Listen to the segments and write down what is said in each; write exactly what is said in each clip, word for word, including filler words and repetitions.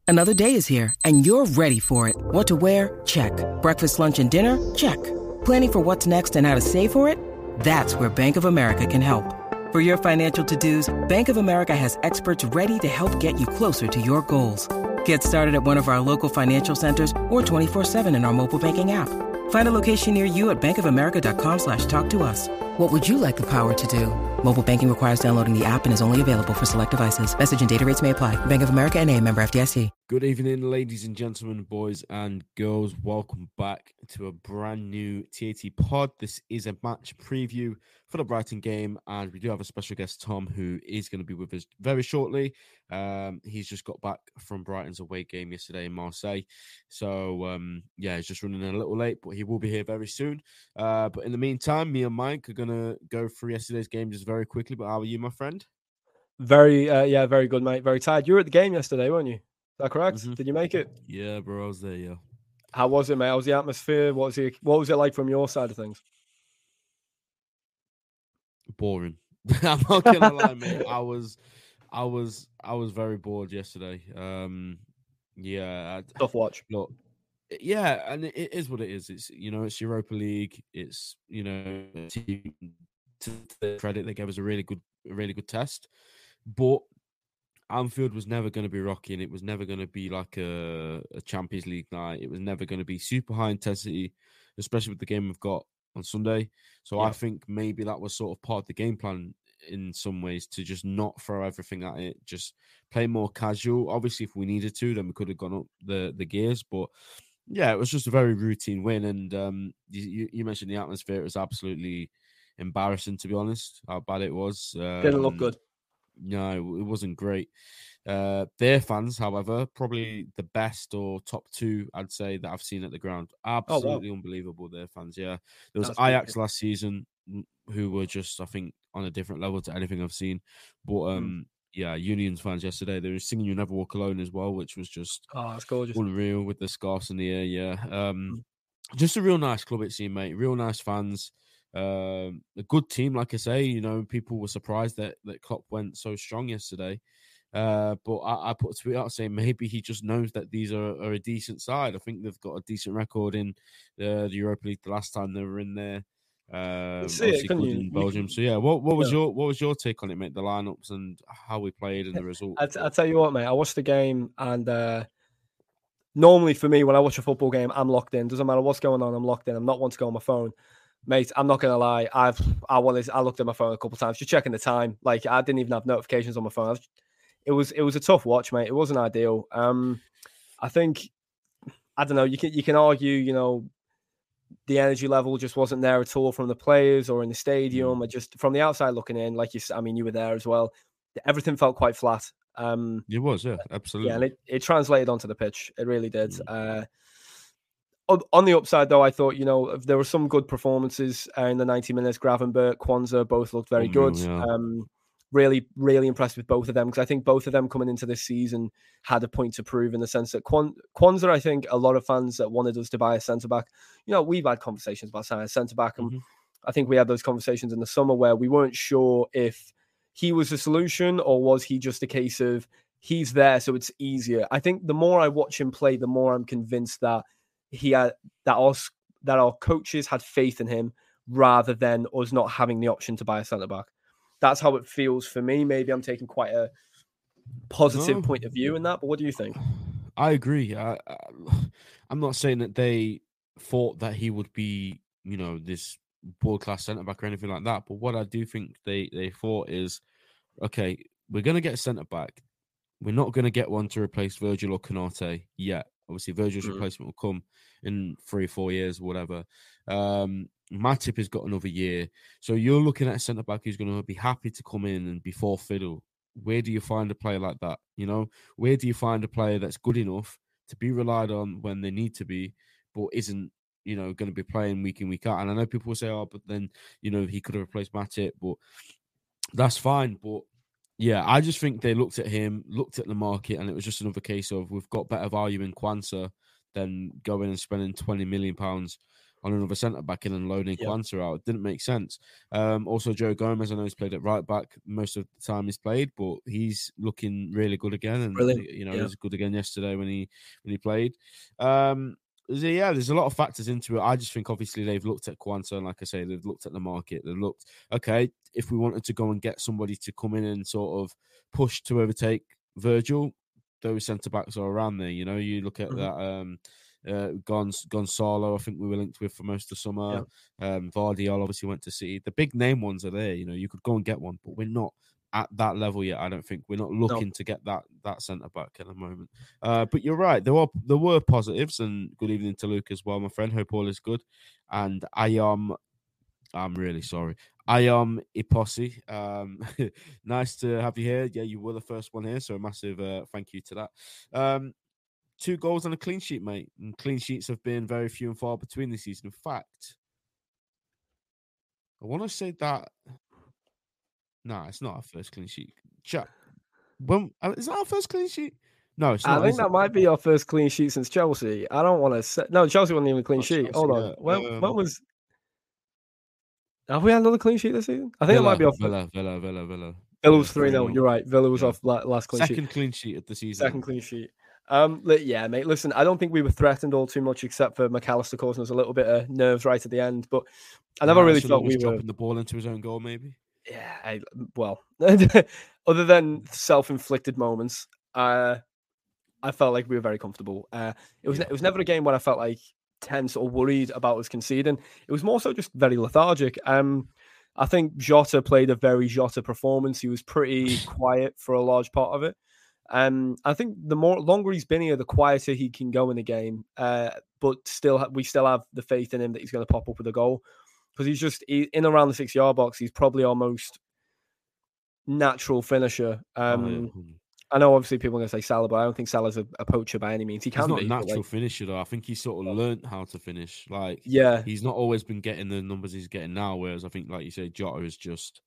Another day is here, and you're ready for it. What to wear? Check. Breakfast, lunch, and dinner? Check. Planning for what's next and how to save for it? That's where Bank of America can help. For your financial to-dos, Bank of America has experts ready to help get you closer to your goals. Get started at one of our local financial centers or twenty-four seven in our mobile banking app. Find a location near you at bankofamerica.com slash talk to us. What would you like the power to do? Mobile banking requires downloading the app and is only available for select devices. Message and data rates may apply. Bank of America N A, member F D I C. Good evening, ladies and gentlemen, boys and girls. Welcome back to a brand new T A T pod. This is a match preview for the Brighton game, and we do have a special guest, Tom, who is going to be with us very shortly. Um, he's just got back from Brighton's away game yesterday in Marseille. So, um, yeah, he's just running a little late, but he will be here very soon. Uh, but in the meantime, me and Mike are going to go through yesterday's game just very quickly. But how are you, my friend? Very, uh, yeah, very good, mate. Very tired. You were at the game yesterday, weren't you? Is that correct? Mm-hmm. Did you make it? Yeah, bro, I was there, yeah. How was it, mate? How was the atmosphere? What was it, what was it like from your side of things? Boring. I'm not gonna lie, mate. I was, I was, I was very bored yesterday. Um, yeah, tough watch. Look, yeah, and it, it is what it is. It's you know, it's Europa League. It's you know, to, to their credit, they gave us a really good, a really good test. But Anfield was never going to be rocky, and it was never going to be like a, a Champions League night. It was never going to be super high intensity, especially with the game we've got on Sunday. So yeah. I think maybe that was sort of part of the game plan in some ways, to just not throw everything at it, just play more casual. Obviously, if we needed to, then we could have gone up the, the gears. But yeah, it was just a very routine win. And um, you, you mentioned the atmosphere. It was absolutely embarrassing, to be honest, how bad it was. Um, Didn't look good. No, it wasn't great. Uh, their fans, however, probably the best or top two, I'd say, that I've seen at the ground. Absolutely oh, wow. Unbelievable, their fans, yeah. There was That's Ajax last season, who were just, I think, on a different level to anything I've seen. But, um, mm. yeah, Union's fans yesterday, they were singing You Never Walk Alone as well, which was just oh, that's gorgeous. Unreal with the scarves in the air, yeah. Um, mm. Just a real nice club, it seemed, mate. Real nice fans. Um, a good team, like I say. You know, people were surprised that, that Klopp went so strong yesterday. Uh, but I, I put a tweet out saying maybe he just knows that these are, are a decent side. I think they've got a decent record in the, the Europa League the last time they were in there. Um, it, in Belgium. Can, so yeah, what what was yeah. your what was your take on it, mate? The lineups and how we played and the result. I t- I tell you what, mate. I watched the game, and uh, normally for me, when I watch a football game, I'm locked in. Doesn't matter what's going on, I'm locked in. I'm not one to go on my phone. Mate, I'm not gonna lie. I've I wanted I looked at my phone a couple of times, just checking the time. Like I didn't even have notifications on my phone. I was, it was it was a tough watch, mate. It wasn't ideal. Um, I think I don't know. You can you can argue, you know, the energy level just wasn't there at all from the players or in the stadium. Mm. Or just from the outside looking in, like you, I mean, you were there as well. Everything felt quite flat. Um, it was, yeah, absolutely. Yeah, and it, it translated onto the pitch. It really did. Mm. Uh, On the upside, though, I thought, you know, there were some good performances uh, in the ninety minutes. Gravenberch, Kwanzaa both looked very oh, good. Yeah. Um, really, really impressed with both of them, because I think both of them coming into this season had a point to prove, in the sense that Kwan- Kwanzaa, I think a lot of fans that wanted us to buy a centre-back, you know, we've had conversations about signing a centre-back, and mm-hmm. I think we had those conversations in the summer where we weren't sure if he was the solution or was he just a case of he's there, so it's easier. I think the more I watch him play, the more I'm convinced that he had that us that our coaches had faith in him rather than us not having the option to buy a centre back. That's how it feels for me. Maybe I'm taking quite a positive no. point of view in that, but what do you think? I agree. I, I, I'm not saying that they thought that he would be, you know, this world class centre back or anything like that. But what I do think they they thought is, okay, we're going to get a centre back. We're not going to get one to replace Virgil or Konate yet. Obviously, Virgil's mm. replacement will come in three, four years, whatever. Um, Matip has got another year. So you're looking at a centre-back who's going to be happy to come in and be full fiddle. Where do you find a player like that? You know, where do you find a player that's good enough to be relied on when they need to be, but isn't, you know, going to be playing week in, week out? And I know people will say, oh, but then, you know, he could have replaced Matip, but that's fine. But yeah, I just think they looked at him, looked at the market, and it was just another case of we've got better value in Kwanzaa than going and spending twenty million pounds on another centre back in and loading Yeah. Quansah out. It didn't make sense. Um, also, Joe Gomez, I know he's played at right back most of the time he's played, but he's looking really good again. And Brilliant. you know, yeah. he was good again yesterday when he when he played. Um, so yeah, there's a lot of factors into it. I just think obviously they've looked at Quansah, and like I say, they've looked at the market. They've looked, okay, if we wanted to go and get somebody to come in and sort of push to overtake Virgil, those centre backs are around there. You know, you look at mm-hmm. that. Um, Uh, Gonz, Gonzalo, I think we were linked with for most of the summer. Yeah. Um, Vardiol obviously went to City. The big name ones are there. You know, you could go and get one, but we're not at that level yet. I don't think we're not looking no. to get that that centre back at the moment. Uh, but you're right. There were there were positives, and good evening to Luke as well, my friend. Hope all is good. And I am, I'm really sorry. I am Iposi. Um, nice to have you here. Yeah, you were the first one here, so a massive uh, thank you to that. Um, Two goals and a clean sheet, mate. And clean sheets have been very few and far between this season. In fact, I want to say that. Nah, it's not our first clean sheet. Chat. When is that our first clean sheet? No, it's not. I think that it? might be our first clean sheet since Chelsea. I don't want to say. No, Chelsea wasn't even a clean not sheet. Chelsea, Hold on. Yeah. When, um, when was? Have we had another clean sheet this season? I think Villa, it might be off. Villa, Villa, Villa, Villa. Villa was three nil. You're right. Villa was yeah. off last clean Second sheet. Second clean sheet of the season. Second clean sheet. Um, yeah, mate. Listen, I don't think we were threatened all too much, except for McAllister causing us a little bit of nerves right at the end. But I never really thought we were dropping the ball into his own goal. Maybe. Yeah. I, well, other than self-inflicted moments, uh, I felt like we were very comfortable. Uh, it was yeah. it was never a game where I felt like tense or worried about us conceding. It was more so just very lethargic. Um, I think Jota played a very Jota performance. He was pretty quiet for a large part of it. Um, I think the more longer he's been here, the quieter he can go in the game. Uh, but still, we still have the faith in him that he's going to pop up with a goal, because he's just he, in around the six yard box. He's probably our most natural finisher. Um, oh, yeah. I know obviously people are going to say Salah, but I don't think Salah's a, a poacher by any means. He can he's not be, a natural like, finisher though. I think he's sort of learned how to finish. Like, yeah, he's not always been getting the numbers he's getting now. Whereas I think, like you say, Jota is just.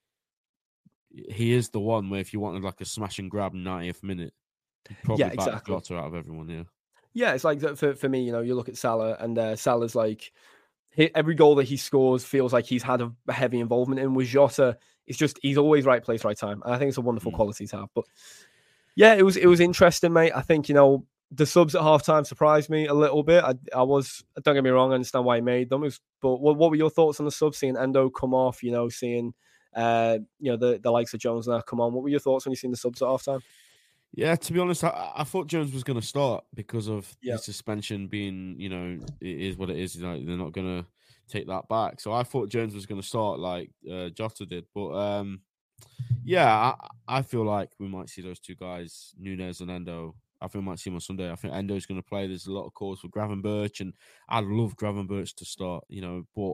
He is the one where if you wanted like a smash and grab ninetieth minute, you'd probably yeah, exactly. back Jota out of everyone. Yeah, yeah. It's like for for me, you know, you look at Salah, and uh, Salah's like he, every goal that he scores feels like he's had a, a heavy involvement in. With Jota, it's just he's always right place, right time, and I think it's a wonderful mm. quality to have. But yeah, it was it was interesting, mate. I think you know the subs at halftime surprised me a little bit. I I was don't get me wrong, I understand why he made them. It was, but what what were your thoughts on the subs? Seeing Endo come off, you know, seeing. Uh, you know, the, the likes of Jones now come on. What were your thoughts when you seen the subs at halftime? Yeah, to be honest, I, I thought Jones was going to start because of yeah. his suspension being, you know, it is what it is. You know, they're not going to take that back. So I thought Jones was going to start like uh, Jota did. But um, yeah, I, I feel like we might see those two guys, Nunes and Endo. I think we might see him on Sunday. I think Endo's going to play. There's a lot of calls for Gravenberch, and I'd love Gravenberch to start, you know, but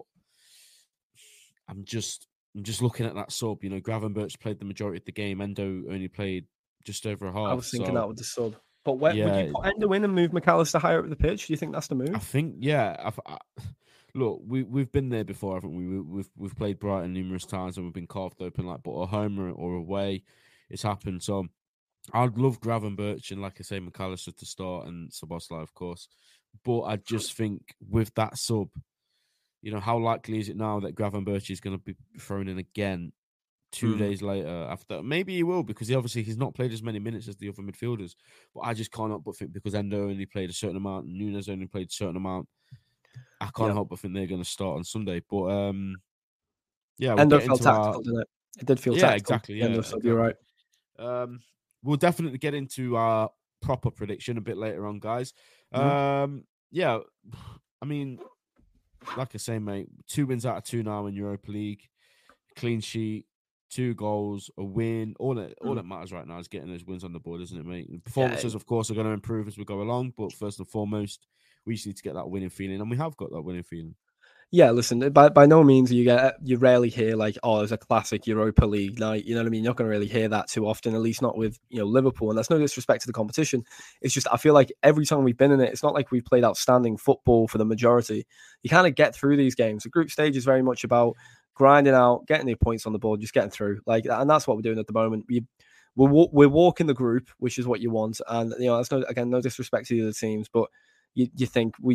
I'm just. I'm just looking at that sub. You know, Gravenberch played the majority of the game. Endo only played just over a half. I was thinking so, that with the sub. But where, yeah. would you put Endo in and move McAllister higher up the pitch? Do you think that's the move? I think, yeah. I've, I, look, we we've been there before, haven't we? we? We've we've played Brighton numerous times and we've been carved open like, but a home or, or away, it's happened. So I'd love Gravenberch and, like I say, McAllister to start and Szoboszlai, of course. But I just think with that sub. You know, how likely is it now that Gravenberch is going to be thrown in again two mm. days later after? Maybe he will, because he obviously he's not played as many minutes as the other midfielders. But I just can't help but think because Endo only played a certain amount and Nunes only played a certain amount, I can't yeah. help but think they're going to start on Sunday. But um, yeah, we'll Endo felt tactical, our... didn't it? It did feel yeah, tactical. Exactly, yeah, Endo, exactly. You're right. Um, we'll definitely get into our proper prediction a bit later on, guys. Mm. Um, yeah, I mean... Like I say, mate, two wins out of two now in Europa League, clean sheet, two goals, a win. All that all that matters right now is getting those wins on the board, isn't it, mate? The performances, yeah. of course, are going to improve as we go along, but first and foremost, we just need to get that winning feeling, and we have got that winning feeling. Yeah, listen, by by no means you get you rarely hear like, oh, it's a classic Europa League night. You know what I mean? You're not going to really hear that too often, at least not with you know Liverpool. And that's no disrespect to the competition. It's just I feel like every time we've been in it, it's not like we've played outstanding football for the majority. You kind of get through these games. The group stage is very much about grinding out, getting the points on the board, just getting through. Like, and that's what we're doing at the moment. We we're we're walking the group, which is what you want. And you know, that's no again no disrespect to the other teams, but you you think we.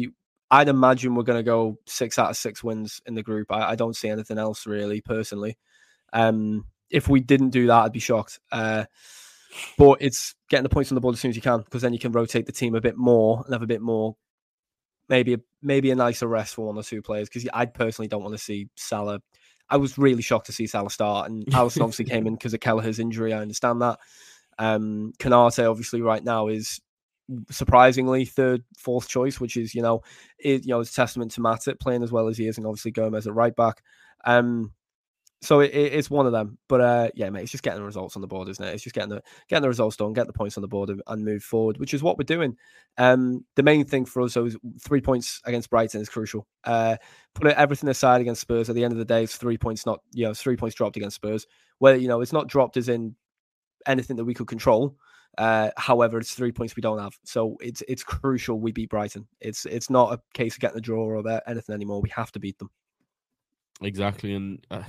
I'd imagine we're going to go six out of six wins in the group. I, I don't see anything else really, personally. Um, if we didn't do that, I'd be shocked. Uh, but it's getting the points on the board as soon as you can, because then you can rotate the team a bit more and have a bit more, maybe a, maybe a nicer rest for one or two players. Because I personally don't want to see Salah. I was really shocked to see Salah start, and Alisson obviously came in because of Kelleher's injury. I understand that. Um, Konate obviously right now is surprisingly third, fourth choice, which is, you know, it, you know, it's testament to Matip playing as well as he is, and obviously Gomez at right back. Um, so it, it, it's one of them. But uh, yeah, mate, it's just getting the results on the board, isn't it? It's just getting the getting the results done, get the points on the board, and, and move forward, which is what we're doing. Um, the main thing for us, so is three points against Brighton is crucial. Uh, put everything aside against Spurs. At the end of the day, it's three points, not, you know, it's three points dropped against Spurs. Where, you know, it's not dropped as in anything that we could control. Uh, however, it's three points we don't have, so it's it's crucial we beat Brighton. It's it's not a case of getting a draw or that anything anymore. We have to beat them. Exactly, and uh,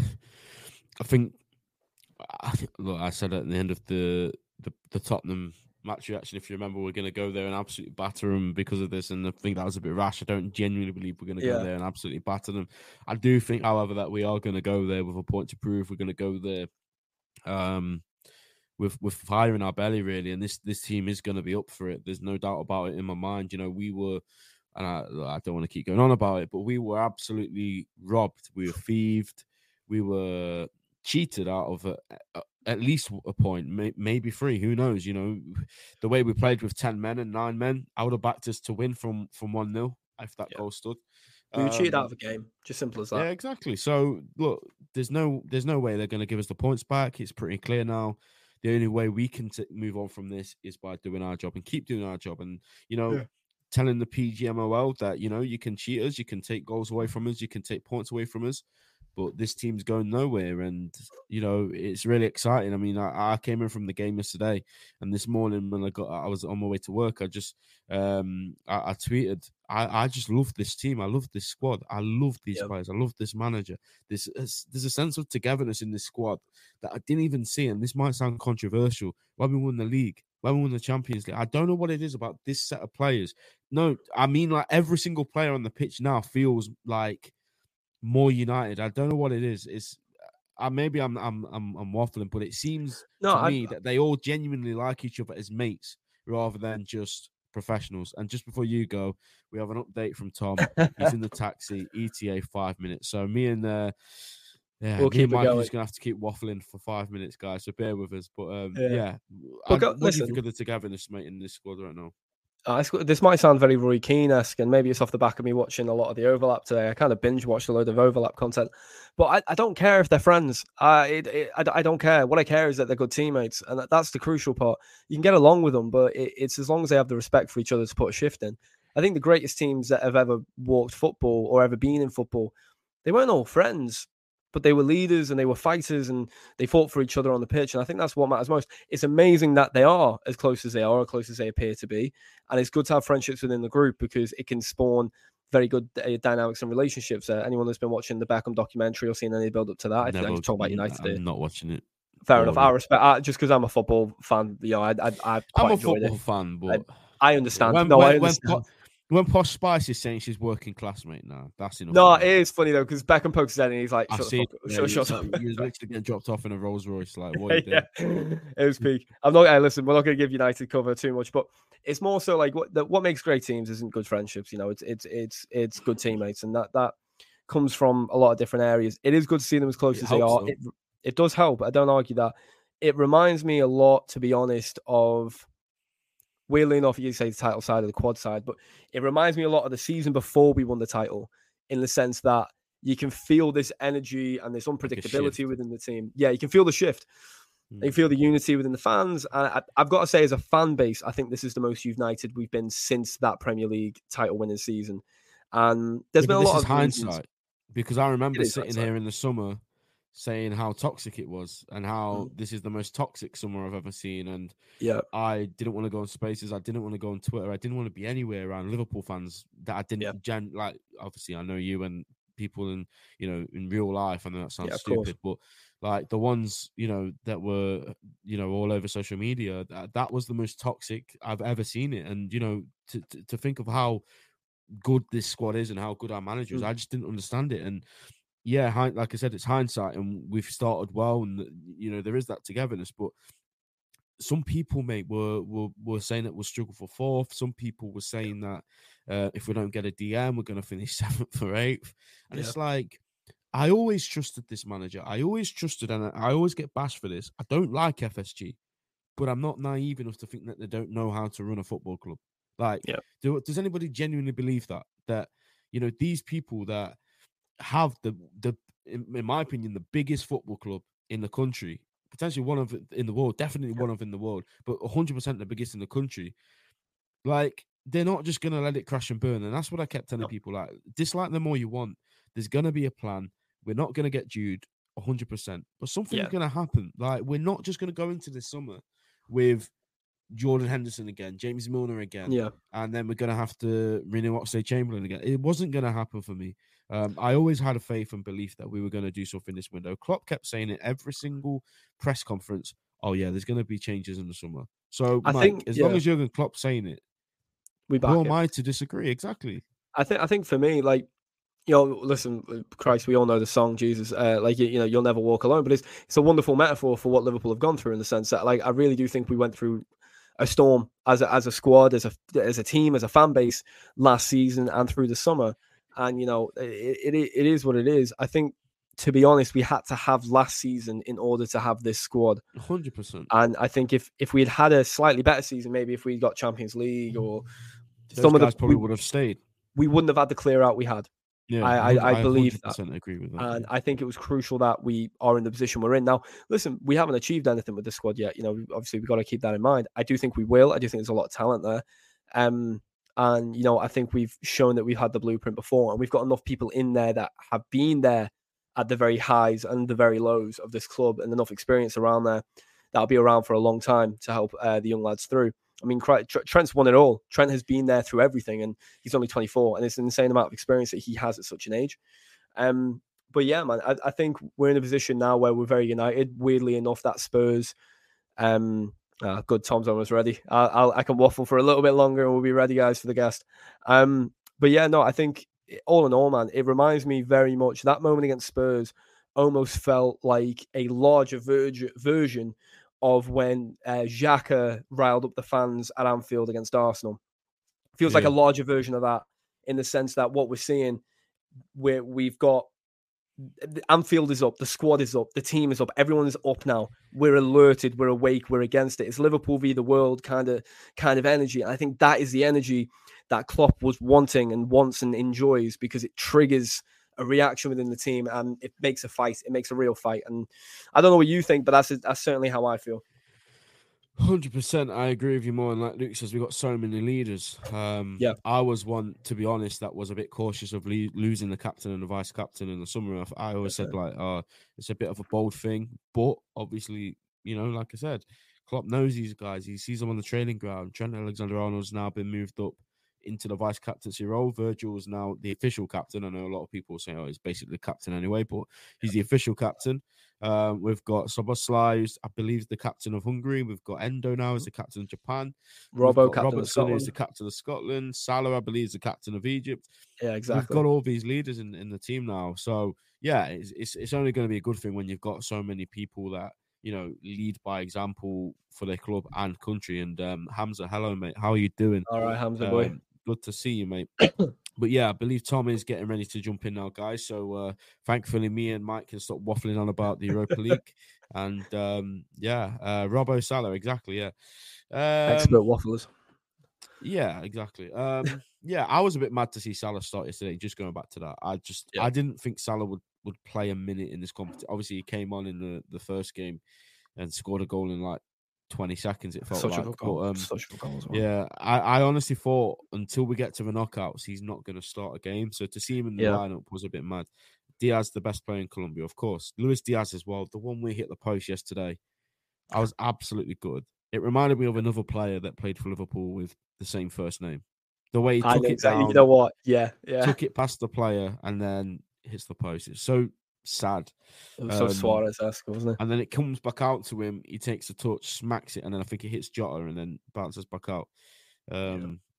I think, look, I said at the end of the the, the Tottenham match reaction, if you remember, we're going to go there and absolutely batter them because of this, and I think that was a bit rash. I don't genuinely believe we're going to yeah. go there and absolutely batter them. I do think, however, that we are going to go there with a point to prove. We're going to go there. Um. With with fire in our belly, really, and this this team is going to be up for it. There's no doubt about it in my mind. You know, we were, and I, I don't want to keep going on about it, but we were absolutely robbed. We were thieved. We were cheated out of a, a, at least a point, may, maybe three. Who knows? You know, the way we played with ten men and nine men, I would have backed us to win from from one nil if that yeah. goal stood. We were um, cheated out of a game, just simple as that. Yeah, exactly. So look, there's no there's no way they're going to give us the points back. It's pretty clear now. The only way we can t- move on from this is by doing our job and keep doing our job. And, you know, yeah. telling the P G M O L that, you know, you can cheat us, you can take goals away from us, you can take points away from us, but this team's going nowhere. And, you know, it's really exciting. I mean, I, I came in from the game yesterday, and this morning when I got, I was on my way to work, I just, um, I, I tweeted, I, I just love this team. I love this squad. I love these yep. players. I love this manager. There's, there's a sense of togetherness in this squad that I didn't even see. And this might sound controversial. When we won the league, when we won the Champions League, I don't know what it is about this set of players. No, I mean, like every single player on the pitch now feels like more united. I don't know what it is. It's uh, maybe I'm, I'm I'm I'm waffling, but it seems no, to I, me that they all genuinely like each other as mates rather than just professionals. And just before you go, we have an update from Tom. He's in the taxi, E T A five minutes. So me and uh, yeah, we'll me keep and Mike are just gonna going. have to keep waffling for five minutes, guys. So bear with us. But um, yeah, yeah. I, go, what listen. do you think of the togetherness, mate, in this squad right now? Uh, this might sound very Roy Keane-esque, and maybe it's off the back of me watching a lot of the overlap today. I kind of binge watched a load of overlap content, but I, I don't care if they're friends. Uh, it, it, I, I don't care. What I care is that they're good teammates, and that, that's the crucial part. You can get along with them, but it, it's as long as they have the respect for each other to put a shift in. I think the greatest teams that have ever walked football or ever been in football, they weren't all friends, but they were leaders and they were fighters and they fought for each other on the pitch. And I think that's what matters most. It's amazing that they are as close as they are, as close as they appear to be. And it's good to have friendships within the group because it can spawn very good uh, dynamics and relationships. Uh, anyone that's been watching the Beckham documentary or seen any build up to that, if you talk about United, I'm here. not watching it. Fair enough. I respect I, just because I'm a football fan. You know, I I, I quite I'm a enjoyed football it. fan, but I, I understand. When, no, when, I understand. When, When Posh Spice is saying she's working classmate now, that's enough. No, it is funny though because Beckham pokes his head and he's like, "Shut I the see, fuck yeah, shut, shut up." You're literally getting dropped off in a Rolls Royce. Like, what are you doing? yeah, it was peak. I'm not. Hey, listen, we're not going to give United cover too much, but it's more so like what the, what makes great teams isn't good friendships. You know, it's it's it's it's good teammates, and that that comes from a lot of different areas. It is good to see them as close it as they are. So. It it does help. I don't argue that. It reminds me a lot, to be honest, of. Weirdly enough, you say the title side or the quad side, but it reminds me a lot of the season before we won the title in the sense that you can feel this energy and this unpredictability like within the team. Yeah, you can feel the shift. Mm. You feel the unity within the fans. And I, I've got to say, as a fan base, I think this is the most united we've been since that Premier League title winning season. And there's yeah, been a lot of hindsight. Reasons. Because I remember sitting hindsight. here in the summer saying how toxic it was and how mm. this is the most toxic summer I've ever seen. And yeah, I didn't want to go on Spaces. I didn't want to go on Twitter. I didn't want to be anywhere around Liverpool fans that I didn't yeah. gen- like. Obviously, I know you and people in, you know, in real life. I know that sounds yeah, stupid, course. But like the ones, you know, that were, you know, all over social media, that, that was the most toxic I've ever seen it. And, you know, to, to, to think of how good this squad is and how good our manager is. Mm. I just didn't understand it. And yeah, like I said, it's hindsight, and we've started well, and you know there is that togetherness. But some people, mate, were were, were saying that we'll struggle for fourth. Some people were saying that uh, if we don't get a D M, we're going to finish seventh or eighth. And yeah. It's like, I always trusted this manager. I always trusted, and I always get bashed for this. I don't like F S G, but I'm not naive enough to think that they don't know how to run a football club. Like, yeah. do, does anybody genuinely believe that? That, you know, these people that have the, the in, in my opinion, the biggest football club in the country, potentially one of in the world, definitely one of in the world, but one hundred percent the biggest in the country, like, they're not just going to let it crash and burn. And that's what I kept telling no. people, like, dislike them all you want. There's going to be a plan. We're not going to get Jude one hundred percent, but something's yeah. going to happen. Like, we're not just going to go into this summer with Jordan Henderson again, James Milner again, yeah, and then we're going to have to renew Oxlade-Chamberlain again. It wasn't going to happen for me. Um, I always had a faith and belief that we were going to do something this window. Klopp kept saying it every single press conference. Oh yeah, there's going to be changes in the summer. So I Mike, think, as yeah. long as Jurgen Klopp's saying it, we back who it. am I to disagree? Exactly. I think. I think for me, like, you know, listen, Christ, we all know the song, Jesus. Uh, like, you, you know, you'll never walk alone. But it's it's a wonderful metaphor for what Liverpool have gone through, in the sense that, like, I really do think we went through a storm as a, as a squad, as a as a team, as a fan base last season and through the summer. And, you know, it, it it is what it is. I think, to be honest, we had to have last season in order to have this squad. one hundred percent. And I think if, if we had had a slightly better season, maybe if we got Champions League or Those some guys of the, probably we, would have stayed. We wouldn't have had the clear out we had. Yeah, I, I, I believe that. I agree with that. And I think it was crucial that we are in the position we're in. Now, listen, we haven't achieved anything with the squad yet. You know, obviously we've got to keep that in mind. I do think we will. I do think there's a lot of talent there. Um, and, you know, I think we've shown that we've had the blueprint before, and we've got enough people in there that have been there at the very highs and the very lows of this club, and enough experience around there that'll be around for a long time to help uh, the young lads through. I mean, Trent's won it all. Trent has been there through everything, and he's only twenty-four, and it's an insane amount of experience that he has at such an age. Um, but yeah, man, I, I think we're in a position now where we're very united. Weirdly enough, that Spurs, um, uh, good, Tom's almost ready. I'll, I'll, I can waffle for a little bit longer, and we'll be ready, guys, for the guest. Um, but yeah, no, I think all in all, man, it reminds me very much, that moment against Spurs almost felt like a larger ver- version of when uh, Xhaka riled up the fans at Anfield against Arsenal. Feels yeah. like a larger version of that, in the sense that what we're seeing, where we've got Anfield is up, the squad is up, the team is up, everyone is up now. We're alerted, we're awake, we're against it. It's Liverpool v the world kind of kind of energy. And I think that is the energy that Klopp was wanting and wants and enjoys, because it triggers a reaction within the team, and it makes a fight. It makes a real fight. And I don't know what you think, but that's that's certainly how I feel. one hundred percent. I agree with you more. And like Luke says, we've got so many leaders. Um, yeah. I was one, to be honest, that was a bit cautious of le- losing the captain and the vice captain in the summer. I always said, like, uh, it's a bit of a bold thing. But obviously, you know, like I said, Klopp knows these guys. He sees them on the training ground. Trent Alexander-Arnold's now been moved up into the vice captaincy role. Virgil is now the official captain. I know a lot of people say, oh, he's basically the captain anyway, but he's the official captain. Um, we've got Szoboszlai, who's, I believe, the captain of Hungary. We've got Endo now as the captain of Japan. Robbo, captain Robertson, of who's the captain of Scotland. Salah, I believe, is the captain of Egypt. Yeah, exactly. We've got all these leaders in, in the team now. So, yeah, it's, it's, it's only going to be a good thing when you've got so many people that, you know, lead by example for their club and country. And um, Hamza, hello, mate. How are you doing? All right, Hamza, um, boy. Good to see you, mate. But yeah, I believe Tom is getting ready to jump in now, guys. So uh, thankfully, me and Mike can stop waffling on about the Europa League. And um, yeah, uh, Robbo Salah, exactly. Yeah, um, expert wafflers. Yeah, exactly. Um, yeah, I was a bit mad to see Salah start yesterday. Just going back to that, I just yeah. I didn't think Salah would, would play a minute in this competition. Obviously, he came on in the, the first game and scored a goal in like twenty seconds, it felt Such like. A good goal. But, um, Such a good goal as well. Yeah, I, I honestly thought until we get to the knockouts, he's not going to start a game. So to see him in the yeah. lineup was a bit mad. Diaz, the best player in Colombia, of course. Luis Diaz as well. The one we hit the post yesterday, I was absolutely good. It reminded me of another player that played for Liverpool with the same first name. The way he I took know it exactly. down, You know what? Yeah, yeah. Took it past the player and then hits the post. It's so sad. It was so um, Suarez-esque, wasn't it? And then it comes back out to him. He takes a touch, smacks it, and then I think it hits Jota and then bounces back out. Um,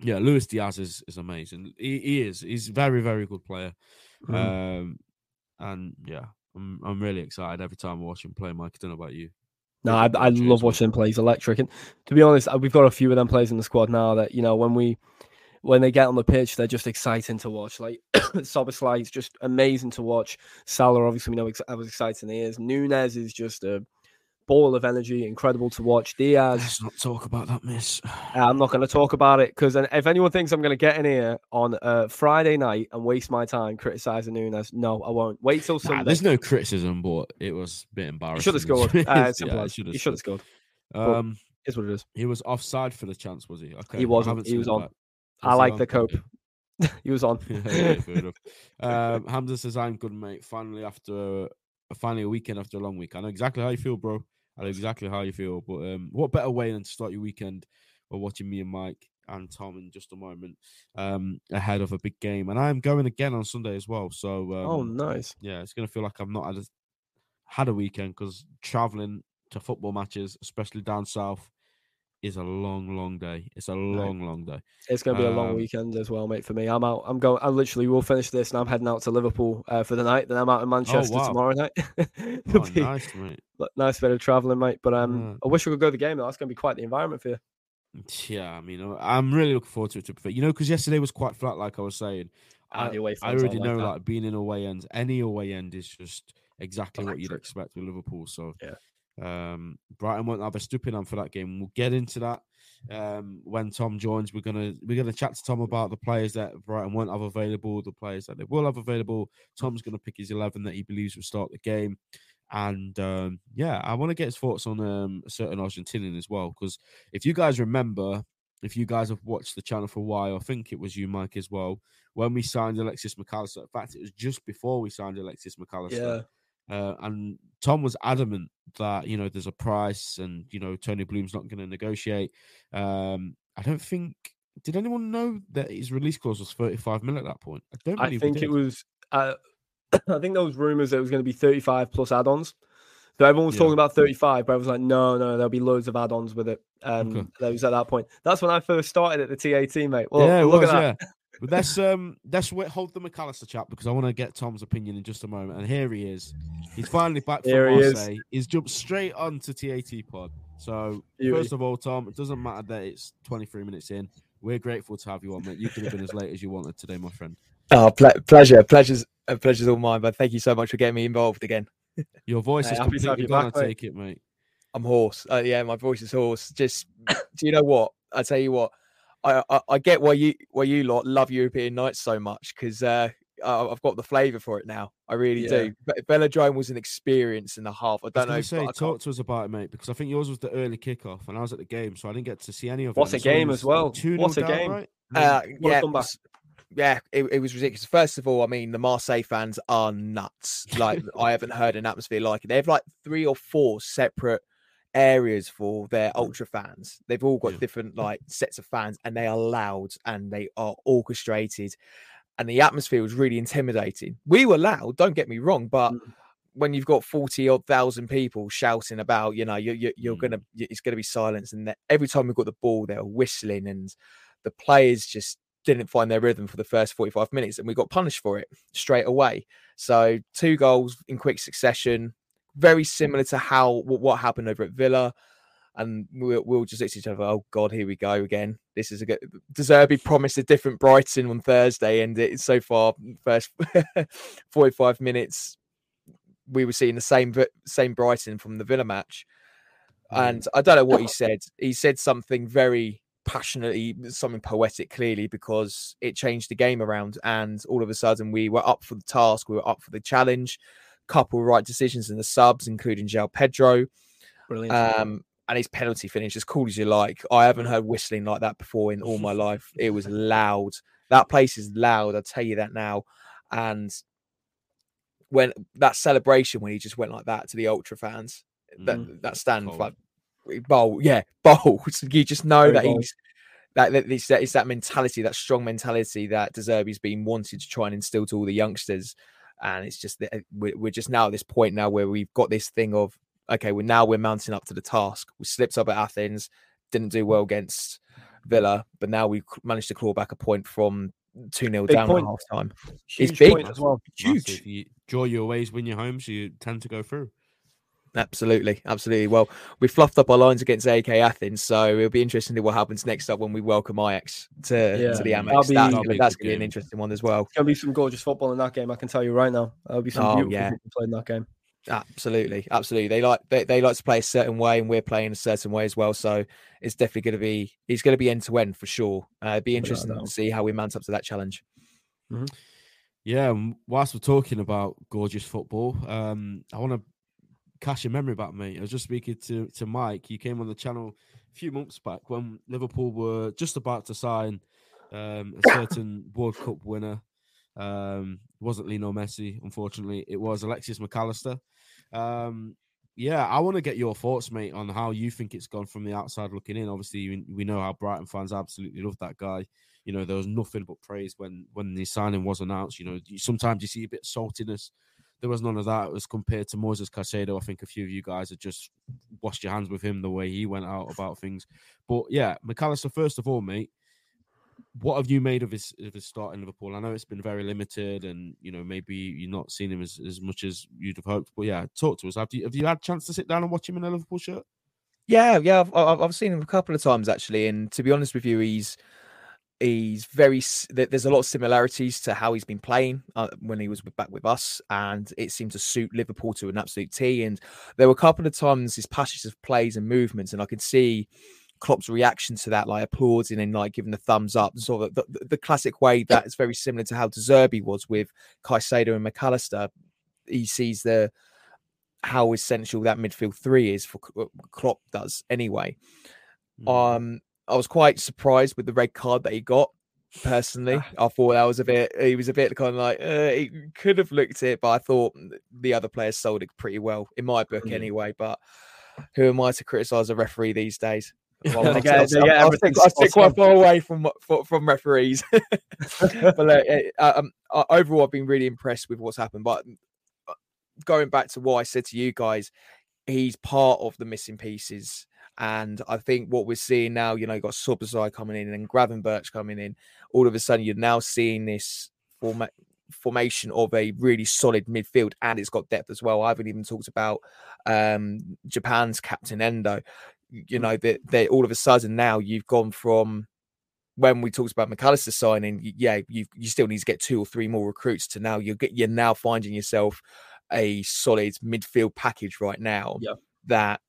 Yeah, Luis Diaz is, is amazing. He, he is. He's a very, very good player. Mm. Um, and yeah, I'm I'm really excited every time I watch him play, Mike. I don't know about you. No, I, I love watching him play. He's electric. And to be honest, we've got a few of them players in the squad now that, you know, when we when they get on the pitch, they're just exciting to watch. Like Szoboszlai is just amazing to watch. Salah, obviously, we know how exciting he is. Nunez is just a ball of energy, incredible to watch. Diaz. Let's not talk about that, miss. I'm not going to talk about it because if anyone thinks I'm going to get in here on a Friday night and waste my time criticizing Nunez, no, I won't. Wait till Sunday. Nah, there's no criticism, but it was a bit embarrassing. He should have scored. Uh, yeah, he should have scored. Um, is what it is. He was offside for the chance, was he? Okay, he wasn't. He was on. I like the cope. He was on. yeah, fair enough. Um, Hamza says, "I'm good, mate. Finally, after finally a weekend after a long week. I know exactly how you feel, bro. I know exactly how you feel. But um, what better way than to start your weekend by watching me and Mike and Tom in just a moment um, ahead of a big game. And I'm going again on Sunday as well. So um, oh, nice. Yeah, it's going to feel like I've not had a, had a weekend because traveling to football matches, especially down south, is a long, long day. It's a long, right. long day. It's going to be um, a long weekend as well, mate, for me. I'm out. I'm going. I literally will finish this and I'm heading out to Liverpool uh, for the night. Then I'm out in Manchester oh, wow. tomorrow night. oh, be, nice, mate. Nice bit of traveling, mate. But um, yeah. I wish we could go to the game. Though. That's going to be quite the environment for you. Yeah, I mean, I'm really looking forward to it. To be you know, because yesterday was quite flat, like I was saying. I, I already know, like, like being in away end, any away end is just exactly Electric. what you'd expect with Liverpool. So yeah. Um, Brighton won't have a stupid on for that game. We'll get into that um, when Tom joins. We're gonna we're gonna chat to Tom about the players that Brighton won't have available, the players that they will have available. Tom's gonna pick his eleven that he believes will start the game, and um, yeah, I want to get his thoughts on um, a certain Argentinian as well. Because if you guys remember, if you guys have watched the channel for a while, I think it was you, Mike, as well. When we signed Alexis McAllister, in fact, it was just before we signed Alexis McAllister. Yeah. Uh, and Tom was adamant that, you know, there's a price and, you know, Tony Bloom's not going to negotiate. Um, I don't think, did anyone know that his release clause was thirty-five mil at that point? I don't I think it was, uh, I think there was rumours that it was going to be thirty-five plus add-ons. So everyone was yeah. talking about thirty-five, but I was like, no, no, there'll be loads of add-ons with it. Um, okay. That was at that point. That's when I first started at the T A T, mate. Well, yeah, look was, at that. Yeah. But let's um let's wait, hold the McAllister chat because I want to get Tom's opinion in just a moment. And here he is. He's finally back from Marseille. He He's jumped straight on to T A T Pod. So Beauty. First of all, Tom, it doesn't matter that it's twenty-three minutes in. We're grateful to have you on, mate. You could have been as late as you wanted today, my friend. Oh, ple- pleasure, pleasure's a pleasure's all mine. But thank you so much for getting me involved again. Your voice hey, is completely gone. I take it, mate. I'm hoarse. Uh, yeah, my voice is hoarse. Just, do you know what? I tell you what. I, I, I get why you why you lot love European nights so much because uh, I've got the flavour for it now. I really yeah. do. But Velodrome was an experience and a half. I don't I know. Say, talk to us about it, mate, because I think yours was the early kickoff and I was at the game, so I didn't get to see any of it. What a game as well! What a game! Right? Uh, yeah, it was, yeah, it, it was ridiculous. First of all, I mean, the Marseille fans are nuts. Like I haven't heard an atmosphere like it. They have like three or four separate areas for their ultra fans. They've all got yeah. different like sets of fans and they are loud and they are orchestrated and the atmosphere was really intimidating. We were loud, don't get me wrong, but mm. when you've got forty odd thousand people shouting about, you know, you're, you're, you're mm. gonna it's gonna be silence, and every time we got the ball they were whistling and the players just didn't find their rhythm for the first forty-five minutes and we got punished for it straight away. So two goals in quick succession, very similar to how what happened over at Villa, and we'll, we'll just look at each other. Oh God, here we go again. This is a good. De Zerbi promised a different Brighton on Thursday, and it, so far, first forty-five minutes, we were seeing the same same Brighton from the Villa match. And I don't know what he said. He said something very passionately, something poetic, clearly, because it changed the game around, and all of a sudden we were up for the task. We were up for the challenge. Couple right decisions in the subs, including João Pedro. Brilliant. Um, and his penalty finish, as cool as you like. I haven't heard whistling like that before in all my life. It was loud. That place is loud, I'll tell you that now. And when that celebration, when he just went like that to the ultra fans, mm, that, that stand, cold. like, bold, yeah, bold. You just know Very that bold. he's that, that it's, that it's that mentality, that strong mentality that De Zerbi's been wanted to try and instill to all the youngsters. And it's just that we're just now at this point now where we've got this thing of, okay, we're now we're mounting up to the task. We slipped up at Athens, didn't do well against Villa, but now we managed to claw back a point from two nil Big down point. at half time. Huge It's big point as well. Huge. Massive. You draw your ways, win your homes, you tend to go through. Absolutely, absolutely. Well, we fluffed up our lines against A K Athens, so it'll be interesting to see what happens next up when we welcome Ajax to, Yeah, to the Amex. that'll be- that's that'll be a that's good going to be an game. interesting one as well. It's gonna be some gorgeous football in that game. I can tell you right now. There'll be some Oh, beautiful yeah. football played in that game. Absolutely, absolutely. They like they, they like to play a certain way, and we're playing a certain way as well. So it's definitely going to be it's going to be end to end for sure. Uh, it'd be interesting doubt. to see how we mount up to that challenge. Yeah, and whilst we're talking about gorgeous football, um, I want to cash a memory back, mate. I was just speaking to, to Mike. He came on the channel a few months back when Liverpool were just about to sign um, a certain World Cup winner. Um, it wasn't Lionel Messi, unfortunately. It was Alexis McAllister. Um, yeah, I want to get your thoughts, mate, on how you think it's gone from the outside looking in. Obviously, we, we know how Brighton fans absolutely love that guy. You know, there was nothing but praise when, when the signing was announced. You know, sometimes you see a bit of saltiness. There was none of that. It was compared to Moises Caicedo. I think a few of you guys had just washed your hands with him the way he went out about things. But yeah, McAllister, first of all, mate, what have you made of his of his start in Liverpool? I know it's been very limited, and you know maybe you're not seeing him as, as much as you'd have hoped. But yeah, talk to us. Have you have you had a chance to sit down and watch him in a Liverpool shirt? Yeah, yeah, I've, I've I've seen him a couple of times actually, and to be honest with you, he's he's very. There's a lot of similarities to how he's been playing uh, when he was back with us, and it seemed to suit Liverpool to an absolute T. And there were a couple of times his passages of plays and movements, and I could see Klopp's reaction to that, like applauding and like giving the thumbs up, sort of the, the, the classic way that is very similar to how De Zerbi was with Caicedo and McAllister. He sees the how essential that midfield three is for Klopp does anyway. Mm. Um, I was quite surprised with the red card that he got. Personally, I thought that was a bit. He was a bit kind of like uh, he could have looked it, but I thought the other players sold it pretty well in my book mm. anyway. But who am I to criticise a referee these days? Well, I sit quite far away from from referees, but uh, um, overall, I've been really impressed with what's happened. But going back to what I said to you guys, he's part of the missing pieces, and I think what we're seeing now, you know, you got Szoboszlai coming in and Gravenberch coming in. All of a sudden, you're now seeing this format. formation of a really solid midfield, and it's got depth as well. I haven't even talked about um, Japan's captain Endo. You know, that they, they all of a sudden now you've gone from when we talked about McAllister signing, yeah, you you still need to get two or three more recruits to now you get you're now finding yourself a solid midfield package right now yeah. that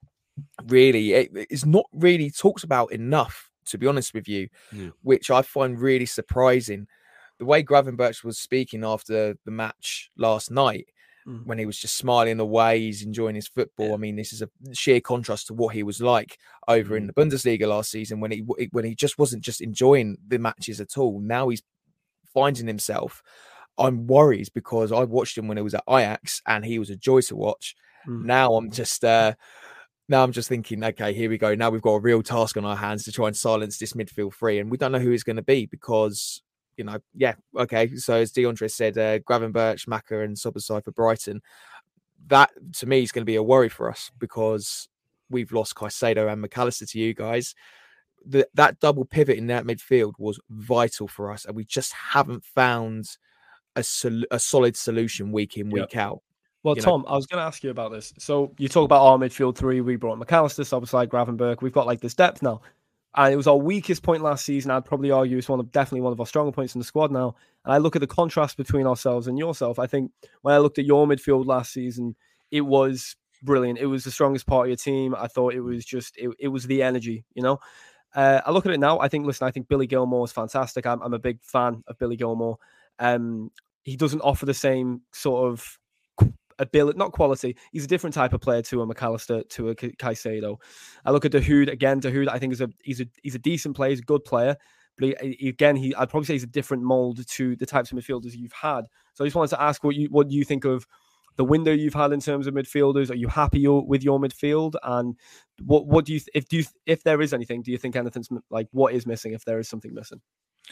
really it, it's not really talked about enough, to be honest with you, yeah. which I find really surprising. The way Gravenberch was speaking after the match last night, mm. when he was just smiling away, he's enjoying his football. Yeah. I mean, this is a sheer contrast to what he was like over mm. in the Bundesliga last season when he when he just wasn't just enjoying the matches at all. Now he's finding himself. I'm worried because I watched him when he was at Ajax and he was a joy to watch. Mm. Now I'm just uh, now I'm just thinking, okay, here we go. Now we've got a real task on our hands to try and silence this midfield three, and we don't know who it's going to be because. You know, yeah, okay. So as DeAndre said, uh, Gravenberch, Maka, and Szoboszlai for Brighton. That to me is going to be a worry for us because we've lost Caicedo and McAllister to you guys. The, that double pivot in that midfield was vital for us, and we just haven't found a, sol- a solid solution week in, week yep. out. Well, you Tom, know? I was going to ask you about this. So you talk about our midfield three. We brought McAllister, Szoboszlai, Gravenberch. We've got like this depth now. And it was our weakest point last season. I'd probably argue it's one of definitely one of our stronger points in the squad now. And I look at the contrast between ourselves and yourself. I think when I looked at your midfield last season, it was brilliant. It was the strongest part of your team. I thought it was just, it, it was the energy, you know? Uh, I look at it now. I think, listen, I think Billy Gilmour is fantastic. I'm, I'm a big fan of Billy Gilmour. Um, he doesn't offer the same sort of ability, not quality. He's a different type of player to a McAllister, to a Caicedo. I look at Dahoud again. Dahoud, I think is a he's a he's a decent player, he's a good player, but he, he, again, he I'd probably say he's a different mold to the types of midfielders you've had. So I just wanted to ask what you what you think of the window you've had in terms of midfielders. Are you happy with your midfield? And what what do you if do you, if there is anything, do you think anything's like what is missing if there is something missing?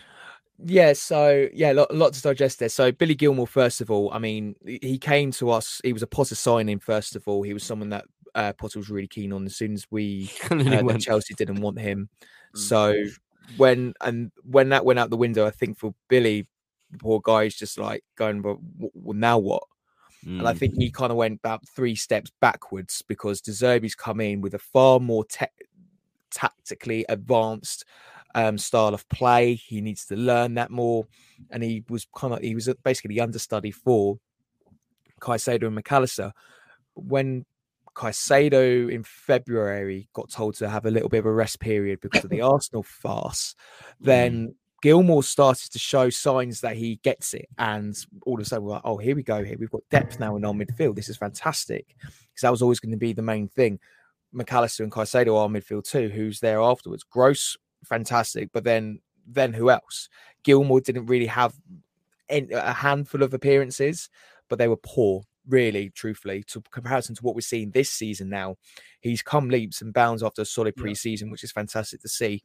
Yeah, so yeah, a lot, a lot to digest there. So Billy Gilmour, first of all, I mean, he came to us. He was a Potter signing. First of all, he was someone that uh, Potter was really keen on as soon as we And then he uh, that went. Chelsea didn't want him. Mm. So when and when that went out the window, I think for Billy, the poor guy is just like going, well, well now what? Mm. And I think he kind of went about three steps backwards because De Zerbi's come in with a far more te- tactically advanced um, style of play. He needs to learn that more. And he was kind of, he was basically the understudy for Caicedo and McAllister. When Caicedo in February got told to have a little bit of a rest period because of the Arsenal farce, then Mm. Gilmour started to show signs that he gets it. And all of a sudden, we're like, oh, here we go. Here we've got depth now in our midfield. This is fantastic. Because that was always going to be the main thing. McAllister and Caicedo are midfield too. Who's there afterwards? Gross, fantastic. But then, then who else? Gilmour didn't really have any, a handful of appearances, but they were poor. Really, truthfully, to comparison to what we're seeing this season now, he's come leaps and bounds after a solid Yeah. pre-season, which is fantastic to see.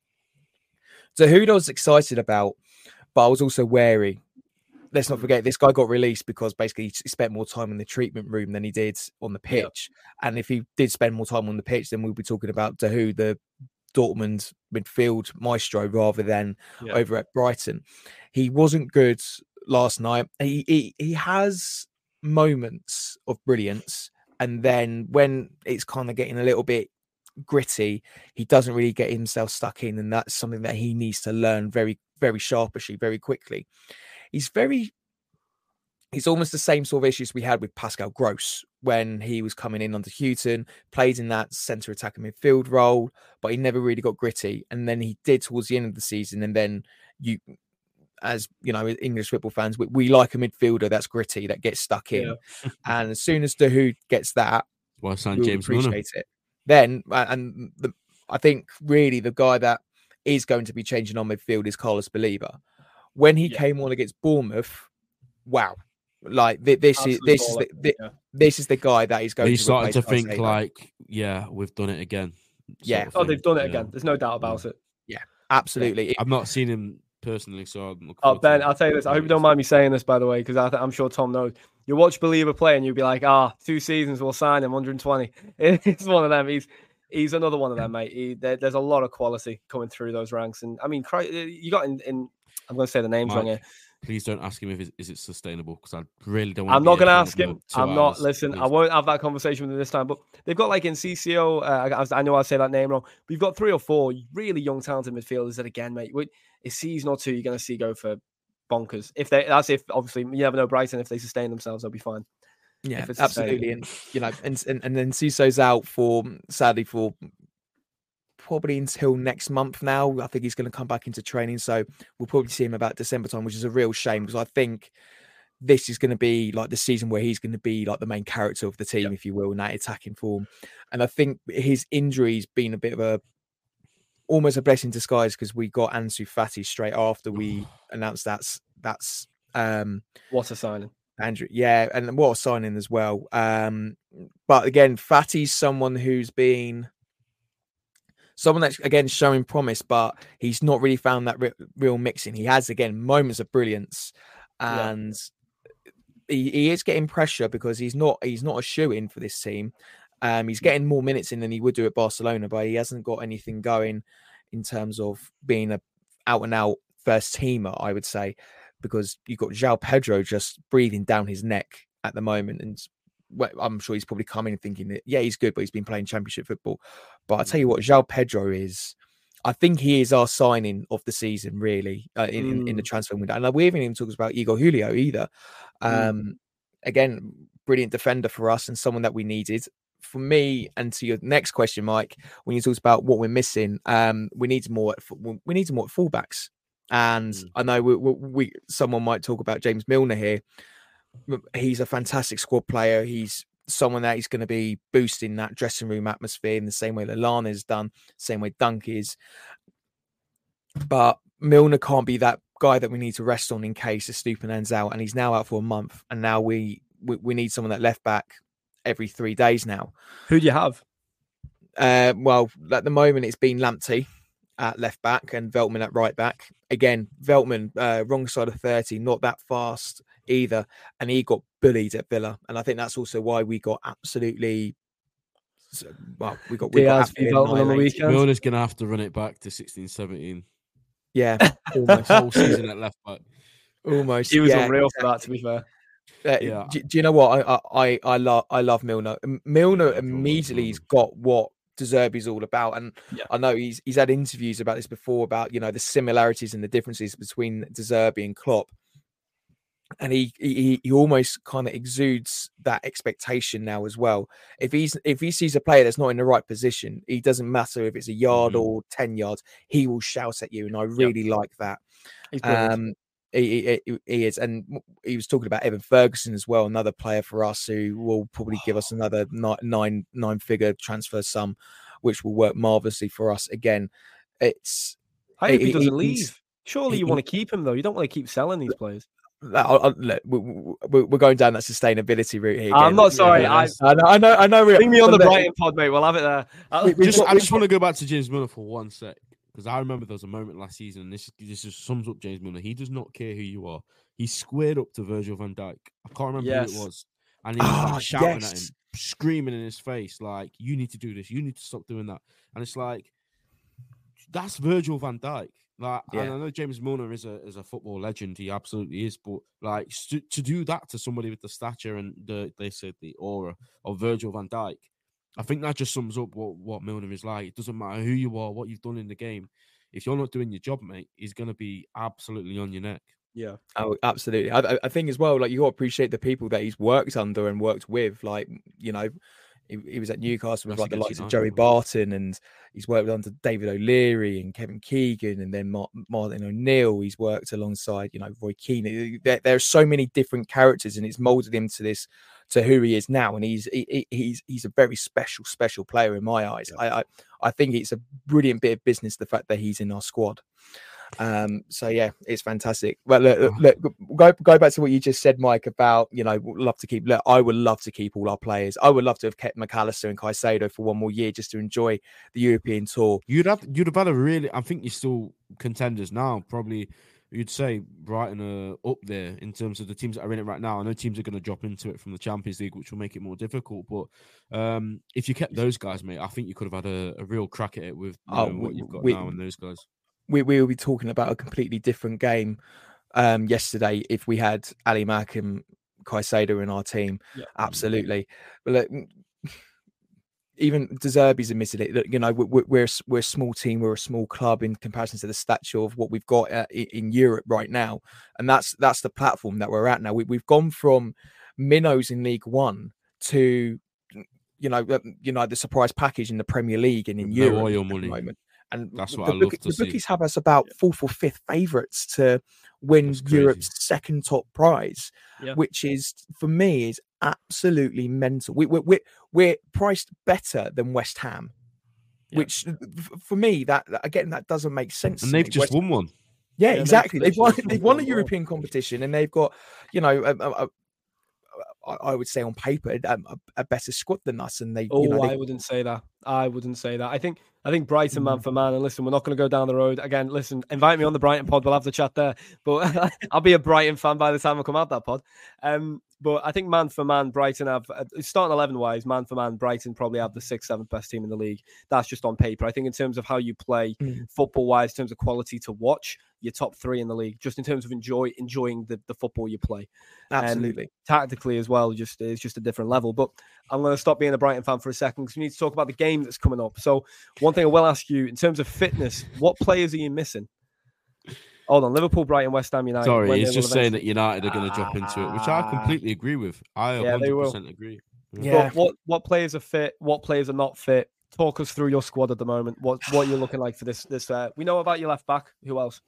So who I was excited about, but I was also wary. Let's not forget, this guy got released because basically he spent more time in the treatment room than he did on the pitch. Yeah. And if he did spend more time on the pitch, then we'll be talking about Dahoud, the Dortmund midfield maestro, rather than yeah. over at Brighton. He wasn't good last night. He, he he has moments of brilliance, and then when it's kind of getting a little bit gritty, he doesn't really get himself stuck in, and that's something that he needs to learn very, very sharpishly, very quickly. He's very, it's almost the same sort of issues we had with Pascal Gross when he was coming in under Houghton, played in that centre attacking midfield role, but he never really got gritty. And then he did towards the end of the season. And then you, as you know, English football fans, we, we like a midfielder that's gritty, that gets stuck in. Yeah. And as soon as Dahoud gets that, well, we'll James appreciate Milner. it. Then, and the, I think really the guy that is going to be changing on midfield is Carlos Baleba. When he yeah. came on against Bournemouth, wow. Like th- this Absolute is this is the, the, yeah. this is the guy that is going. He's to starting to think Caicedo. like, yeah, we've done it again. Yeah, oh, they've done it yeah. again. There's no doubt about yeah. it. Yeah, absolutely. Yeah. I've not seen him personally, so I'm oh Ben, I'll tell you this. I hope you don't mind me saying this, by the way, because I'm sure Tom knows. You watch Baleba play and you'll be like, ah, oh, two seasons we'll sign him, one hundred twenty. It's one of them. He's he's another one of them, mate. He, there, there's a lot of quality coming through those ranks, and I mean, you got in. in I'm going to say the names Mike. wrong here. Please don't ask him if it's, is it sustainable, because I really don't. I'm not going to ask him. I'm hours, not. Listen, please. I won't have that conversation with him this time. But they've got like in C C O. Uh, I, I know I say that name wrong. We've got three or four really young, talented midfielders that, again, mate, a season or two you're going to see go for bonkers. If they, that's if obviously you never know Brighton. If they sustain themselves, they'll be fine. Yeah, absolutely. And you know, and and, and then Suso's out for sadly for. probably until next month now. I think he's going to come back into training. So we'll probably see him about December time, which is a real shame because I think this is going to be like the season where he's going to be like the main character of the team, yep. if you will, in that attacking form. And I think his injury's been a bit of a, almost a blessing in disguise because we got Ansu Fati straight after we announced that's, that's, um, what a signing. Andrew, yeah, and what a signing as well. Um, but again, Fati's someone who's been, Someone that's, again, showing promise, but he's not really found that re- real mixing. He has, again, moments of brilliance. And yeah. he, he is getting pressure because he's not he's not a shoo-in for this team. Um, he's getting more minutes in than he would do at Barcelona, but he hasn't got anything going in terms of being a out-and-out first teamer, I would say, because you've got João Pedro just breathing down his neck at the moment. And well, I'm sure he's probably coming and thinking that, yeah, he's good, but he's been playing championship football. But I'll tell you what, João Pedro is, I think he is our signing of the season, really, uh, in, mm. in, in the transfer window. And we haven't even talked about Igor Julio either. Um, mm. Again, brilliant defender for us and someone that we needed. For me, and to your next question, Mike, when you talked about what we're missing, um, we need more. At, we need more at fullbacks. And mm. I know we, we, we someone might talk about James Milner here. He's a fantastic squad player. He's someone that is going to be boosting that dressing room atmosphere in the same way Lallana has done, same way Dunk is. But Milner can't be that guy that we need to rest on in case Estupiñán's out, and he's now out for a month. And now we, we we need someone that left back every three days now. Who do you have? Uh, well, at the moment it's been Lamptey at left back and Veltman at right back. Again, Veltman, uh, wrong side of thirty, not that fast either. And he got bullied at Villa. And I think that's also why we got absolutely So, well, we got we Diaz got v Veltman on the weekend. Milner's gonna have to run it back to sixteen, seventeen. Yeah, almost whole season at left back. Almost. He was yeah, unreal exactly. for that, to be fair. Uh, yeah. do, do you know what? I I I love I love Milner. Milner yeah, immediately has got what De Zerbi's all about, and yeah. I know he's he's had interviews about this before about you know the similarities and the differences between De Zerbi and Klopp, and he he he almost kind of exudes that expectation now as well. If he's if he sees a player that's not in the right position, it doesn't matter if it's a yard mm-hmm. or ten yards, he will shout at you, and I really yep. like that. Um, He, he, he is, and he was talking about Evan Ferguson as well, another player for us who will probably give us another nine nine nine figure transfer sum, which will work marvelously for us. Again, it's I hope he doesn't leave. Surely you want to keep him though. You don't want to keep selling these players. I'll, I'll, look, we're going down that sustainability route here. Again. I'm not sorry. Yeah, I, I know. I know. I know. Bring me on the Brighton pod, mate. We'll have it there. We, we just, I just want to go back to James Milner for one sec. Because I remember there was a moment last season, and this this just sums up James Milner. He does not care who you are. He squared up to Virgil van Dijk. I can't remember yes. who it was. And he was like, oh, shouting yes. at him, screaming in his face, like, you need to do this. You need to stop doing that. And it's like, that's Virgil van Dijk. Like, yeah. and I know James Milner is a is a football legend. He absolutely is. But, like, to, to do that to somebody with the stature and, the they said, the aura of Virgil van Dijk, I think that just sums up what, what Milner is like. It doesn't matter who you are, what you've done in the game. If you're not doing your job, mate, he's going to be absolutely on your neck. Yeah. Oh, absolutely. I, I think as well, like, you got to appreciate the people that he's worked under and worked with. Like, you know, he, he was at Newcastle with like the likes of Joey Barton, and he's worked under David O'Leary and Kevin Keegan, and then Mar- Martin O'Neill. He's worked alongside, you know, Roy Keane. There, there are so many different characters, and it's molded him to this, to who he is now. And he's he, he's he's a very special, special player in my eyes. Yeah. I, I I think it's a brilliant bit of business, the fact that he's in our squad. Um, so yeah, it's fantastic. Well, look, look, go go back to what you just said, Mike, about, you know, love to keep. Look, I would love to keep all our players. I would love to have kept McAllister and Caicedo for one more year just to enjoy the European tour. You'd have you'd have had a really. I think you're still contenders now. Probably you'd say Brighton are up there in terms of the teams that are in it right now. I know teams are going to drop into it from the Champions League, which will make it more difficult. But um, if you kept those guys, mate, I think you could have had a, a real crack at it with you oh, know, what you've got we, now and those guys. We we will be talking about a completely different game um, yesterday if we had Ali Mack and Caicedo in our team. Yeah. Absolutely. But look, even De Zerbi's admitted it. Look, you know, we're, we're we're a small team, we're a small club in comparison to the stature of what we've got uh, in Europe right now, and that's that's the platform that we're at now. We, we've gone from minnows in League One to, you know, you know the surprise package in the Premier League and in no Europe oil at money. the moment. And that's what the, I love book, to the see. bookies have us about fourth or fifth favourites to win Europe's second top prize, yeah. which is, for me, is absolutely mental. We, we, we're we're priced better than West Ham, yeah. which for me, that again, that doesn't make sense. And they've just West won one. Yeah, yeah exactly. They've, they've won. They've won a European well. competition, and they've got, you know, a, a, a, I would say on paper a, a better squad than us. And they, oh, you know, they... I wouldn't say that. I wouldn't say that. I think I think Brighton man for man. And listen, we're not going to go down the road again. Listen, invite me on the Brighton pod. We'll have the chat there. But I'll be a Brighton fan by the time I come out that pod. Um, but I think man for man, Brighton have uh, starting eleven wise, man for man, Brighton probably have the sixth, seventh best team in the league. That's just on paper. I think in terms of how you play mm. football wise, in terms of quality to watch, you're top three in the league. Just in terms of enjoy enjoying the, the football you play. Absolutely. Um, tactically as well, just it's just a different level. But I'm going to stop being a Brighton fan for a second because we need to talk about the game that's coming up. So one thing I will ask you, in terms of fitness, what players are you missing? Hold on, Liverpool, Brighton, West Ham United. Sorry, he's just saying that United are going to drop into it, which I completely agree with. I yeah, one hundred percent agree. Yeah. But what what players are fit? What players are not fit? Talk us through your squad at the moment. What what you're looking like for this this? Uh, we know about your left back. Who else?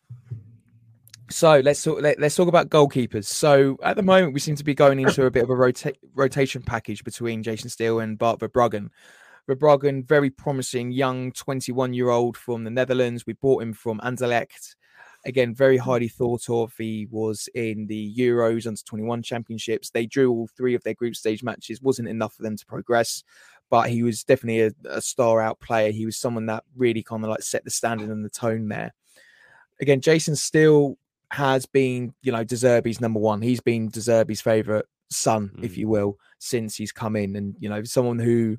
So let's talk. Let, let's talk about goalkeepers. So at the moment, we seem to be going into a bit of a rota- rotation package between Jason Steele and Bart Verbruggen. Verbruggen, very promising young twenty-one-year-old from the Netherlands. We bought him from Anderlecht. Again, very highly thought of. He was in the Euros under twenty-one championships. They drew all three of their group stage matches. Wasn't enough for them to progress, but he was definitely a, a star out player. He was someone that really kind of like set the standard and the tone there. Again, Jason Steele has been, you know, De Zerbi's number one. He's been De Zerbi's favourite son, mm. if you will, since he's come in. And, you know, someone who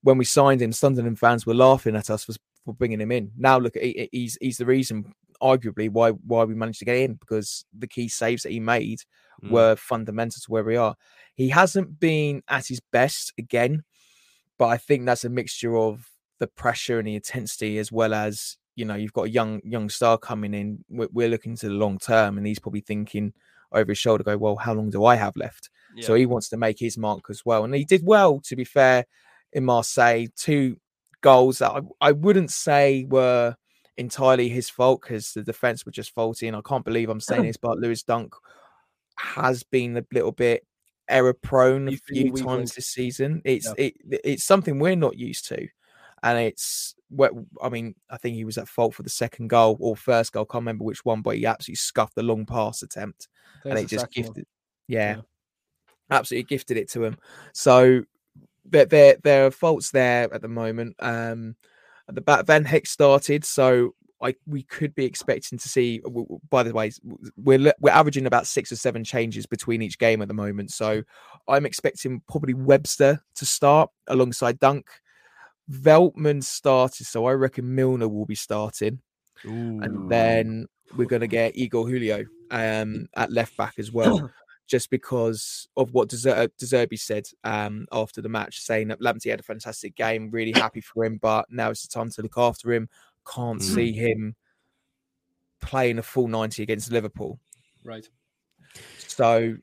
when we signed him, Sunderland fans were laughing at us for, for bringing him in. Now look, he, he's he's the reason, arguably, why why we managed to get in, because the key saves that he made mm. were fundamental to where we are. He hasn't been at his best again, but I think that's a mixture of the pressure and the intensity, as well as, you know, you've got a young young star coming in. We're, we're looking to the long term, and he's probably thinking over his shoulder, go, well, how long do I have left? Yeah. So he wants to make his mark as well. And he did well, to be fair, in Marseille. Two goals that I, I wouldn't say were entirely his fault, because the defence were just faulty. And I can't believe I'm saying this, but Lewis Dunk has been a little bit error prone a few times this season. It's yeah. it, it's something we're not used to. And it's, I mean, I think he was at fault for the second goal or first goal. Can't remember which one, but he absolutely scuffed the long pass attempt. There's and it just gifted, yeah, yeah, absolutely gifted it to him. So there, there, there are faults there at the moment. Um, at the back, Van Heck started, so I we could be expecting to see. By the way, we're we're averaging about six or seven changes between each game at the moment. So I'm expecting probably Webster to start alongside Dunk. Veltman started, so I reckon Milner will be starting. Ooh. And then we're going to get Igor Julio um, at left back as well, just because of what De Zerbi said um, after the match, saying that Lamptey had a fantastic game, really happy for him, but now it's the time to look after him. Can't mm. see him playing a full ninety against Liverpool. Right. So,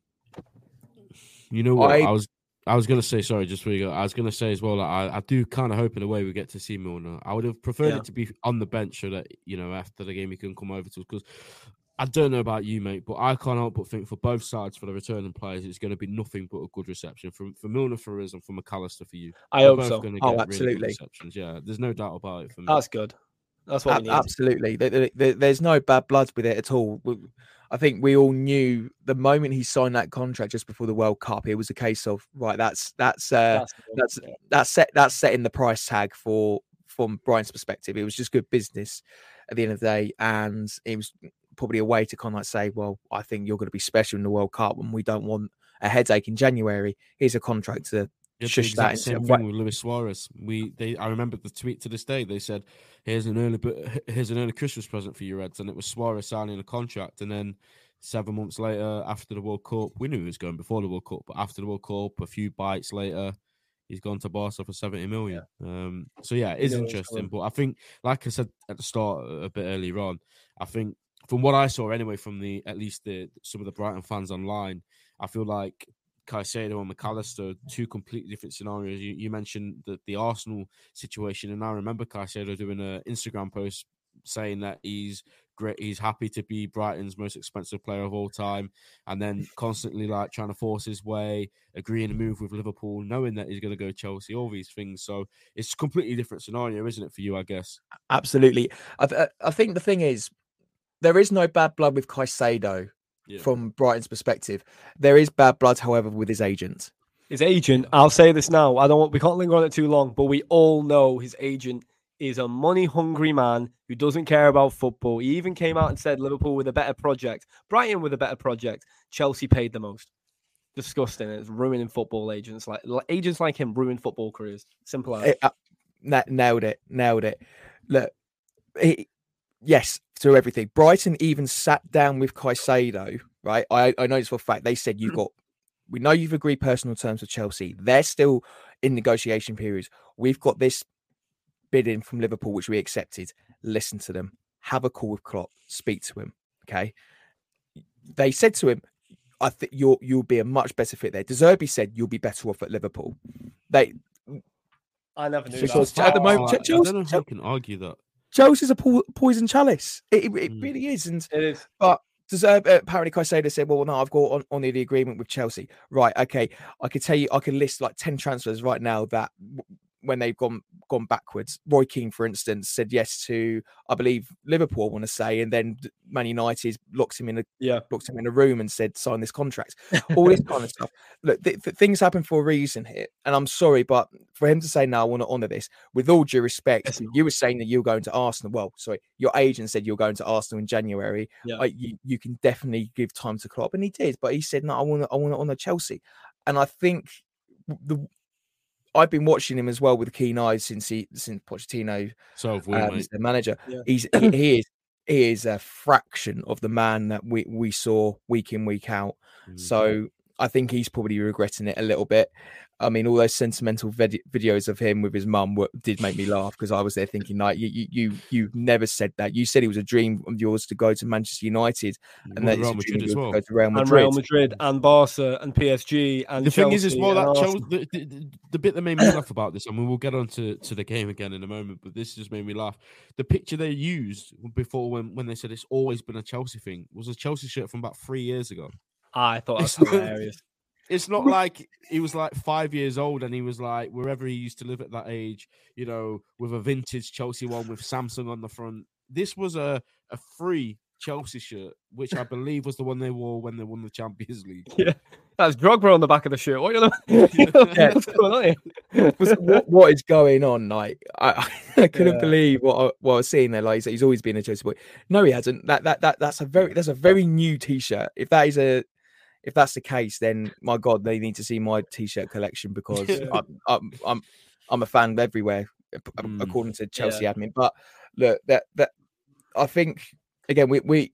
you know what? I, I was I was going to say, sorry, just before you go, I was going to say as well, like, I, I do kind of hope in a way we get to see Milner. I would have preferred yeah. it to be on the bench so that, you know, after the game he can come over to us. Because I don't know about you, mate, but I can't help but think for both sides, for the returning players, it's going to be nothing but a good reception. For, for Milner for us and for McAllister for you. I hope so. Going to oh, get absolutely. Really good receptions. Yeah, there's no doubt about it for me. That's good. That's what a- we need. Absolutely. There, there, there's no bad blood with it at all. I think we all knew the moment he signed that contract just before the World Cup, it was a case of, right, that's that's uh, that's that's, yeah. that's set that's setting the price tag for from Brighton's perspective. It was just good business at the end of the day, and it was probably a way to kind of like say, well, I think you're going to be special in the World Cup, and we don't want a headache in January. Here's a contract to shush that. Same thing with Luis Suarez. We they I remember the tweet to this day. They said, "Here's an early here's an early Christmas present for you Reds," and it was Suarez signing a contract. And then seven months later, after the World Cup, we knew he was going before the World Cup, but after the World Cup, a few bites later, he's gone to Barca for seventy million. Yeah. Um, so yeah, it is interesting. But I think, like I said at the start a bit earlier on, I think from what I saw anyway, from the at least the some of the Brighton fans online, I feel like Caicedo and McAllister, two completely different scenarios. You, you mentioned the, the Arsenal situation, and I remember Caicedo doing an Instagram post saying that he's great, he's happy to be Brighton's most expensive player of all time, and then constantly like trying to force his way, agreeing to move with Liverpool, knowing that he's going to go Chelsea, all these things. So it's a completely different scenario, isn't it, for you, I guess? Absolutely. I, th- I think the thing is, there is no bad blood with Caicedo. Yeah. From Brighton's perspective, there is bad blood, however, with his agent. His agent, I'll say this now. I don't want, we can't linger on it too long, but we all know his agent is a money-hungry man who doesn't care about football. He even came out and said Liverpool with a better project, Brighton with a better project, Chelsea paid the most. Disgusting. It's ruining football agents. Like agents like him ruin football careers. Simple as. It, uh, nailed it. Nailed it. Look, he. Yes, through everything. Brighton even sat down with Caicedo, right? I, I know this for a fact. They said, you've got, we know you've agreed personal terms with Chelsea. They're still in negotiation periods. We've got this bidding from Liverpool, which we accepted. Listen to them. Have a call with Klopp. Speak to him. Okay. They said to him, I think you'll, you'll be a much better fit there. De Zerbi said, you'll be better off at Liverpool. They, I never knew because that. At the moment, oh, I, Chelsea, I don't know how I can argue that. Chelsea's a po- poison chalice. It, it, it mm. really is. And it is. But deserve, uh, apparently Caicedo said, well, no, I've got on, on the agreement with Chelsea. Right, okay. I could tell you, I can list like ten transfers right now that w- when they've gone gone backwards. Roy Keane, for instance, said yes to, I believe, Liverpool, I want to say, and then Man United locks him in a yeah. locks him in a room and said, sign this contract. All this kind of stuff. Look, th- th- things happen for a reason here. And I'm sorry, but for him to say, no, I want to honour this, with all due respect, yes. you were saying that you were going to Arsenal. Well, sorry, your agent said you were going to Arsenal in January. Yeah. I, you, you can definitely give time to Klopp, and he did. But he said, no, I want to I want to honour Chelsea. And I think the I've been watching him as well with keen eyes since he since Pochettino so have we, um, mate. is the manager. Yeah. He's he, he is he is a fraction of the man that we we saw week in, week out. Mm-hmm. So I think he's probably regretting it a little bit. I mean, all those sentimental vid- videos of him with his mum were, did make me laugh, because I was there thinking, like, you, you, you, you never said that. You said it was a dream of yours to go to Manchester United, and that it's a dream of yours to go to Real Madrid, and Real Madrid, and Barca, and P S G, and the Chelsea, thing is, as well, that Chelsea, the, the, the bit that made me laugh about this, I mean, we'll get on to, to the game again in a moment, but this just made me laugh. The picture they used before, when, when they said it's always been a Chelsea thing, was a Chelsea shirt from about three years ago. I thought that was hilarious. It's not like he was like five years old and he was like wherever he used to live at that age, you know, with a vintage Chelsea one with Samsung on the front. This was a, a free Chelsea shirt, which I believe was the one they wore when they won the Champions League. Yeah, that's Drogba on the back of the shirt. What are you yeah. What's going on here? what, what is going on? Like, I, I couldn't yeah. believe what I, what I was seeing there. Like, he's always been a Chelsea boy. No, he hasn't. That that that that's a very that's a very new T-shirt. If that is a If that's the case, then my God, they need to see my T-shirt collection, because I'm, I'm I'm I'm a fan everywhere, mm. according to Chelsea yeah. admin. But look, that that I think again, we we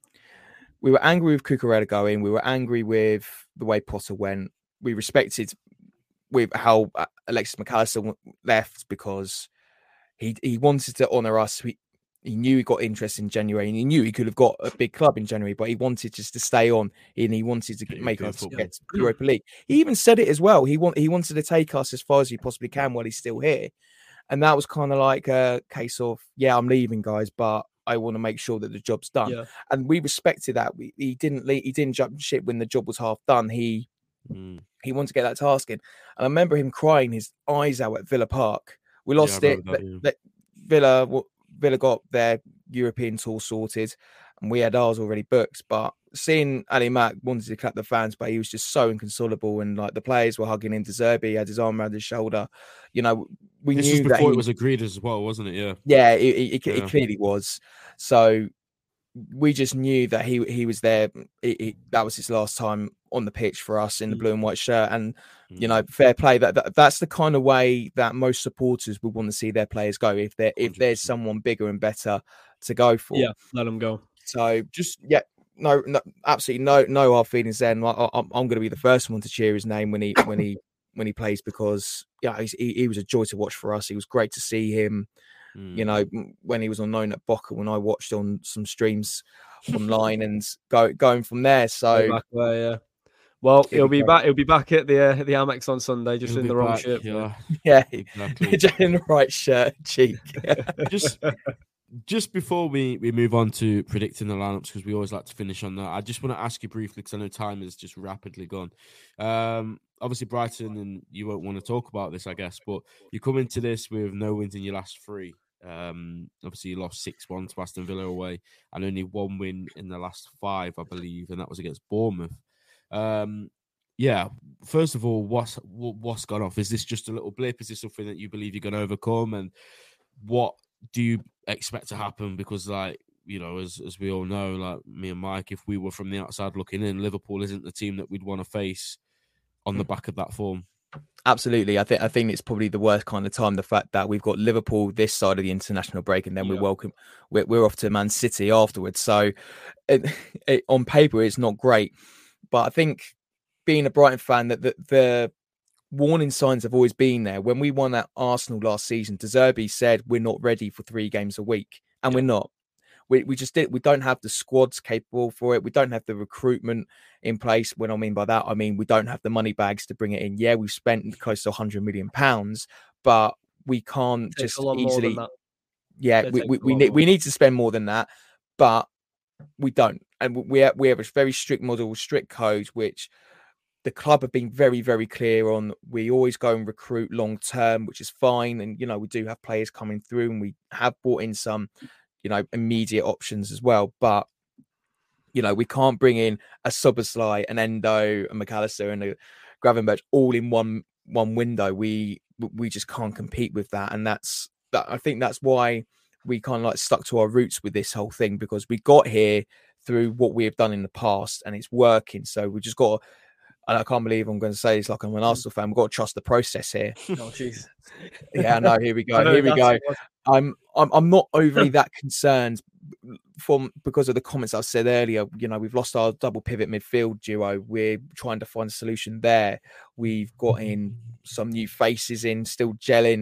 we were angry with Cucurella going. We were angry with the way Potter went. We respected with how Alexis McAllister left, because he he wanted to honour us. We, He knew he got interest in January, and he knew he could have got a big club in January, but he wanted just to stay on, and he wanted to make us get to the Europa League. He even said it as well. He want he wanted to take us as far as he possibly can while he's still here, and that was kind of like a case of, yeah, I'm leaving, guys, but I want to make sure that the job's done. Yeah. And we respected that. We, he didn't leave, he didn't jump ship when the job was half done. He mm. he wanted to get that task in, and I remember him crying his eyes out at Villa Park. We lost yeah, it. That, yeah. that, Villa. What, Villa got their European tour sorted, and we had ours already booked. But seeing Ali Mack wanted to clap the fans, but he was just so inconsolable, and like the players were hugging him. De Zerbi had his arm around his shoulder. You know, we this knew was before that he, it was agreed as well, wasn't it? Yeah, yeah, it, it, it, yeah. it clearly was. So we just knew that he he was there. It, it, that was his last time on the pitch for us in the blue and white shirt, and you know, fair play. That, that that's the kind of way that most supporters would want to see their players go. If there if there's someone bigger and better to go for, yeah, let them go. So just yeah, no, no absolutely no no hard feelings there. I, I, I'm going to be the first one to cheer his name when he when he when he plays, because yeah, he's, he he was a joy to watch for us. It was great to see him. Mm. You know, when he was on loan at Boca, when I watched on some streams online, and go going from there. So back there, yeah. Well, he'll be back. He'll be back at the uh, the Amex on Sunday, just he'll in the wrong back, shirt. Yeah, yeah, exactly. Just in the right shirt, cheek. just, just before we, we move on to predicting the lineups, because we always like to finish on that, I just want to ask you briefly, because I know time is just rapidly gone. Um, obviously, Brighton, and you won't want to talk about this, I guess, but you come into this with no wins in your last three. Um, obviously, you lost six one to Aston Villa away, and only one win in the last five, I believe, and that was against Bournemouth. Um, yeah. First of all, what's what's gone off? Is this just a little blip? Is this something that you believe you're going to overcome? And what do you expect to happen? Because, like, you know, as as we all know, like me and Mike, if we were from the outside looking in, Liverpool isn't the team that we'd want to face on the back of that form. Absolutely. I think I think it's probably the worst kind of time, the fact that we've got Liverpool this side of the international break, and then yeah. we're welcome we're, we're off to Man City afterwards. So it, it, on paper, it's not great. But I think, being a Brighton fan, that the, the warning signs have always been there. When we won at Arsenal last season, De Zerbi said we're not ready for three games a week, and yeah. we're not. We we just did. We don't have the squads capable for it. We don't have the recruitment in place. When I mean by that, I mean we don't have the money bags to bring it in. Yeah, we've spent close to one hundred million pounds, but we can't just easily. Yeah, we we, we need we need to spend more than that, but we don't. And we have, we have a very strict model, strict code, which the club have been very, very clear on. We always go and recruit long term, which is fine. And, you know, we do have players coming through, and we have brought in some, you know, immediate options as well. But, you know, we can't bring in a Szoboszlai, an Endo, a McAllister, and a Gravenberch all in one one window. We we just can't compete with that. And that's that. I think that's why we kind of like stuck to our roots with this whole thing, because we got here through what we have done in the past, and it's working. So we just got to and I can't believe I'm going to say this like I'm an Arsenal fan. We've got to trust the process here. Oh, jeez. Yeah, no, here we go. Here we go. I'm, I'm, I'm not overly that concerned from because of the comments I said earlier. You know, we've lost our double pivot midfield duo. We're trying to find a solution there. We've got in some new faces in, still gelling.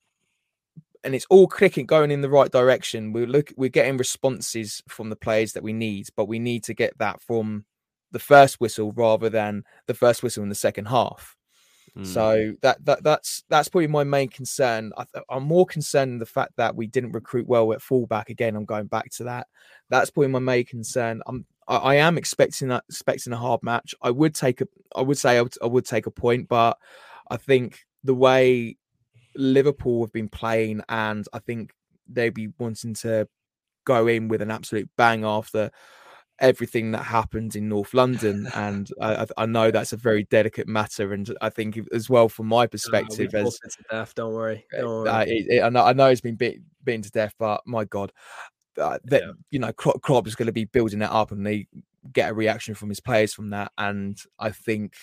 And it's all clicking, going in the right direction. We're look, we're getting responses from the players that we need, but we need to get that from the first whistle rather than the first whistle in the second half. Mm. So that that that's that's probably my main concern. I, I'm more concerned in the fact that we didn't recruit well at fullback. Again, I'm going back to that. That's probably my main concern. I'm I, I am expecting that expecting a hard match. I would take a I would say I would, I would take a point, but I think the way Liverpool have been playing, and I think they'd be wanting to go in with an absolute bang after everything that happened in North London, and I, I know that's a very delicate matter. And I think as well, from my perspective, no, as to death, don't worry, don't worry. Uh, it, it, I, know, I know it's been beat, beaten to death, but my God, uh, that yeah. you know, Klopp, Klopp is going to be building that up, and they get a reaction from his players from that, and I think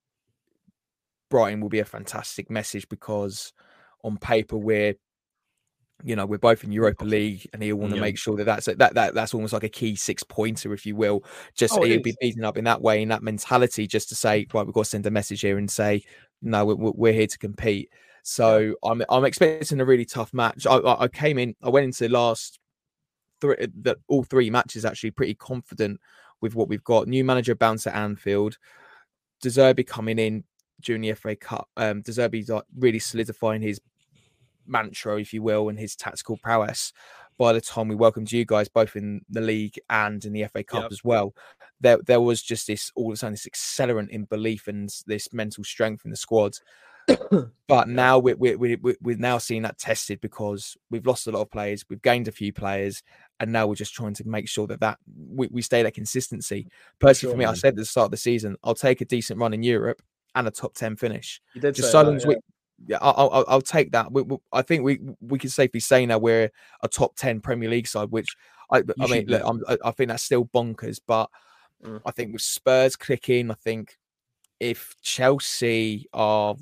Brighton will be a fantastic message because on paper we're you know we're both in Europa League, and he'll want to yeah. make sure that that's a, that that that's almost like a key six pointer, if you will. Just oh, he'll be beating up in that way, in that mentality, just to say, right, we've got to send a message here and say, no, we're, we're here to compete. So yeah. I'm I'm expecting a really tough match. I, I came in, I went into the last three, that all three matches actually pretty confident with what we've got. New manager bounce at Anfield, De Zerbi coming in during the F A Cup. Um, De Zerbi's like really solidifying his mantra, if you will, and his tactical prowess. By the time we welcomed you guys both in the league and in the F A Cup yep. as well, there there was just this all of a sudden this accelerant in belief and this mental strength in the squad. But now we're, we're we're we're now seeing that tested because we've lost a lot of players, we've gained a few players, and now we're just trying to make sure that that we, we stay that consistency. Personally, sure, for me, man. I said at the start of the season, I'll take a decent run in Europe and a top ten finish. You did just say so long that, as yeah. we. Yeah, I'll, I'll I'll take that. We, we, I think we we can safely say now we're a top ten Premier League side, which I, I mean, look, I'm, I think that's still bonkers. But mm. I think with Spurs clicking, I think if Chelsea are,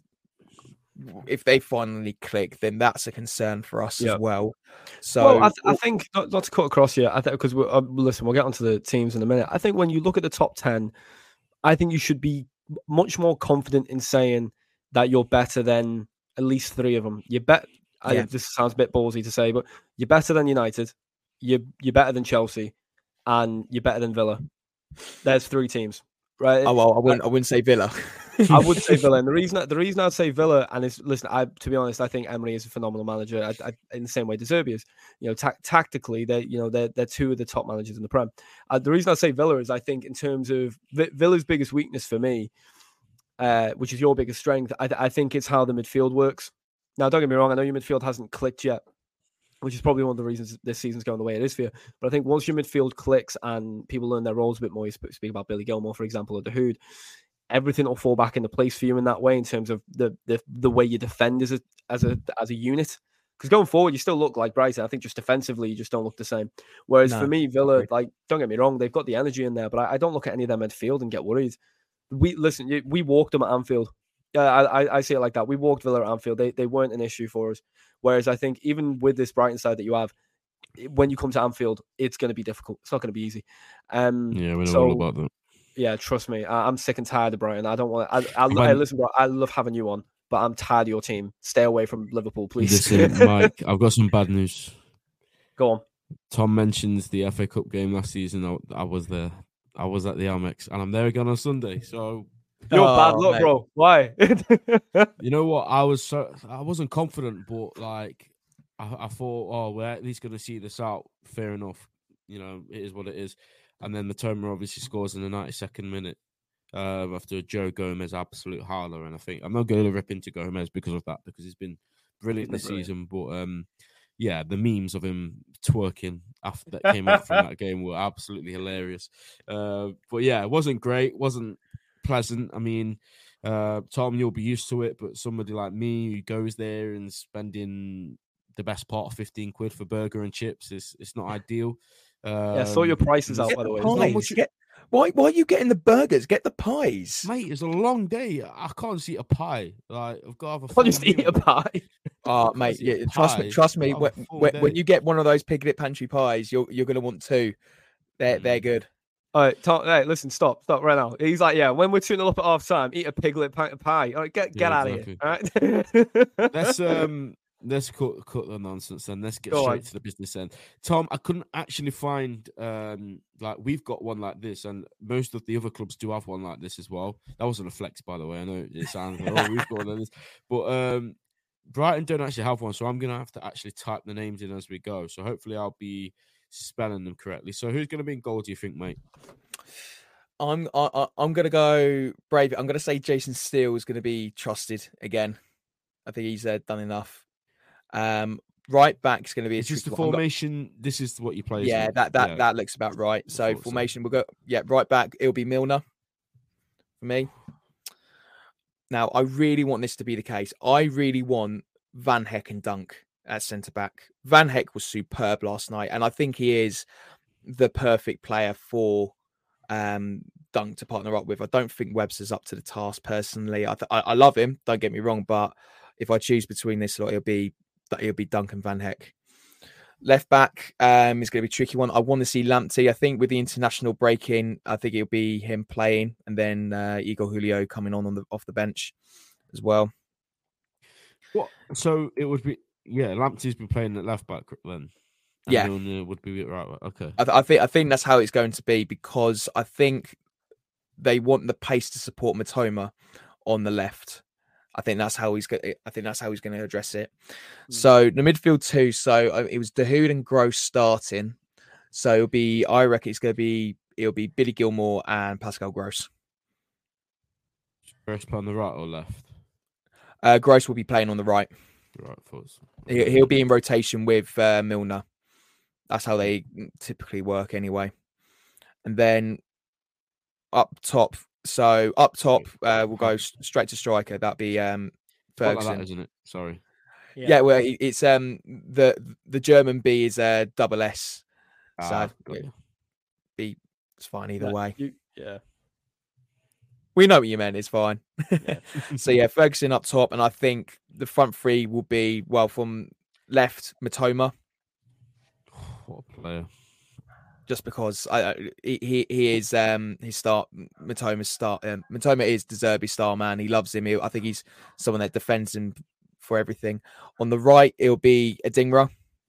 if they finally click, then that's a concern for us yeah. as well. So well, I, th- I think not, not to cut across here, I think because uh, listen, we'll get onto the teams in a minute. I think when you look at the top ten, I think you should be much more confident in saying that you're better than at least three of them. You bet. Yeah. I, this sounds a bit ballsy to say, but you're better than United. You're you're better than Chelsea, and you're better than Villa. There's three teams, right? Oh well, I wouldn't. I wouldn't say Villa. I would say Villa, and the reason the reason I'd say Villa, and is listen, I to be honest, I think Emery is a phenomenal manager. I, I, in the same way De Zerbi is. You know, ta- tactically, they you know they're they're two of the top managers in the Prem. Uh, the reason I say Villa is I think in terms of v- Villa's biggest weakness for me. Uh, which is your biggest strength. I, th- I think it's how the midfield works. Now, don't get me wrong. I know your midfield hasn't clicked yet, which is probably one of the reasons this season's going the way it is for you. But I think once your midfield clicks and people learn their roles a bit more, you speak about Billy Gilmore, for example, or Dahoud, everything will fall back into place for you in that way in terms of the the, the way you defend as a as a as a unit. Because going forward, you still look like Brighton. I think just defensively, you just don't look the same. Whereas no, for me, Villa, like, don't get me wrong, they've got the energy in there, but I, I don't look at any of their midfield and get worried. We listen. We walked them at Anfield. Yeah, I, I see it like that. We walked Villa at Anfield. They they weren't an issue for us. Whereas I think even with this Brighton side that you have, when you come to Anfield, it's going to be difficult. It's not going to be easy. Um, yeah, we know so, all about that. Yeah, trust me. I, I'm sick and tired of Brighton. I don't want. I, I, I, I listen, bro. I love having you on, but I'm tired of your team. Stay away from Liverpool, please. Listen, Mike, I've got some bad news. Go on. Tom mentions the F A Cup game last season. I, I was there. I was at the Amex, and I'm there again on Sunday. So you're oh, bad luck, mate. bro. Why? You know what? I was so I wasn't confident, but like I, I thought, oh, we're at least going to see this out. Fair enough. You know, it is what it is. And then Matoma obviously scores in the ninety-second minute uh, after a Joe Gomez absolute howler. And I think I'm not going to rip into Gomez because of that, because he's been brilliant this brilliant. season. But um, yeah, the memes of him twerking after that came out from that game were absolutely hilarious. Uh, but yeah, it wasn't great, wasn't pleasant. I mean, uh, Tom, you'll be used to it, but somebody like me who goes there and spending the best part of fifteen quid for burger and chips is it's not ideal. Um, yeah, sort your prices out, by the way. Pies. Get, Why? Why are you getting the burgers? Get the pies, mate. It's a long day. I can't just eat a pie. Like I've got to have a. I'll just eat a pie. Oh, uh, mate, yeah, trust me. Trust me. When, when, when you get one of those Piglet Pantry pies, you're you're gonna want two. They're mm. they're good. All right, Tom, hey, listen, stop, stop right now. He's like, yeah, when we're two nil up at half time, eat a Piglet pie. All right, get get yeah, out exactly. of here. All right. Let's um let's cut cut the nonsense then. Let's get Go straight on. to the business end. Tom, I couldn't actually find um like we've got one like this, and most of the other clubs do have one like this as well. That wasn't a flex, by the way. I know it sounds like oh we've got one like this, but um Brighton don't actually have one, so I'm gonna have to actually type the names in as we go. So hopefully I'll be spelling them correctly. So who's going to be in goal, do you think, mate? I'm I, I'm going to go brave. I'm going to say Jason Steele is going to be trusted again. I think he's uh, done enough. Um, right back is going to be. It's just the formation. Got... This is what you play. Yeah, that that yeah. that looks about right. So formation, so. we'll go. Yeah, right back. It'll be Milner for me. Now, I really want this to be the case. I really want Van Heck and Dunk at centre back. Van Heck was superb last night, and I think he is the perfect player for um, Dunk to partner up with. I don't think Webster's up to the task personally. I, th- I I love him. Don't get me wrong, but if I choose between this lot, it'll be it'll be Dunk and Van Heck. Left back um, is going to be a tricky one. I want to see Lamptey. I think with the international break in, I think it'll be him playing, and then uh, Igor Julio coming on on the off the bench as well. What? So it would be. Yeah, Lamptey's been playing at left back then. And yeah, Milner would be right. Okay, I, th- I think I think that's how it's going to be, because I think they want the pace to support Matoma on the left. I think that's how he's going. I think that's how he's going to address it. Mm. So the midfield two. So uh, it was Dahoud and Gross starting. So it'll be. I reckon it's going to be. It'll be Billy Gilmore and Pascal Gross. Gross play on the right or left? Uh, Gross will be playing on the right. Right, thoughts. He, he'll be in rotation with uh, Milner. That's how they typically work, anyway. And then up top. So up top, uh, we'll go straight to striker. That'd be um, Ferguson, like that, isn't it? Sorry. Yeah. yeah, well, it's um the the German B is a uh, double S, ah, so it, B it's fine either yeah, way. You, yeah, we know what you meant. It's fine. Yeah. So yeah, Ferguson up top, and I think the front three will be well from left Matoma. What a player! Just because I, he he is um his start Matoma's start um, Matoma is De Zerbi's star man. He loves him. He, I think he's someone that defends him for everything. On the right, it'll be Adingra.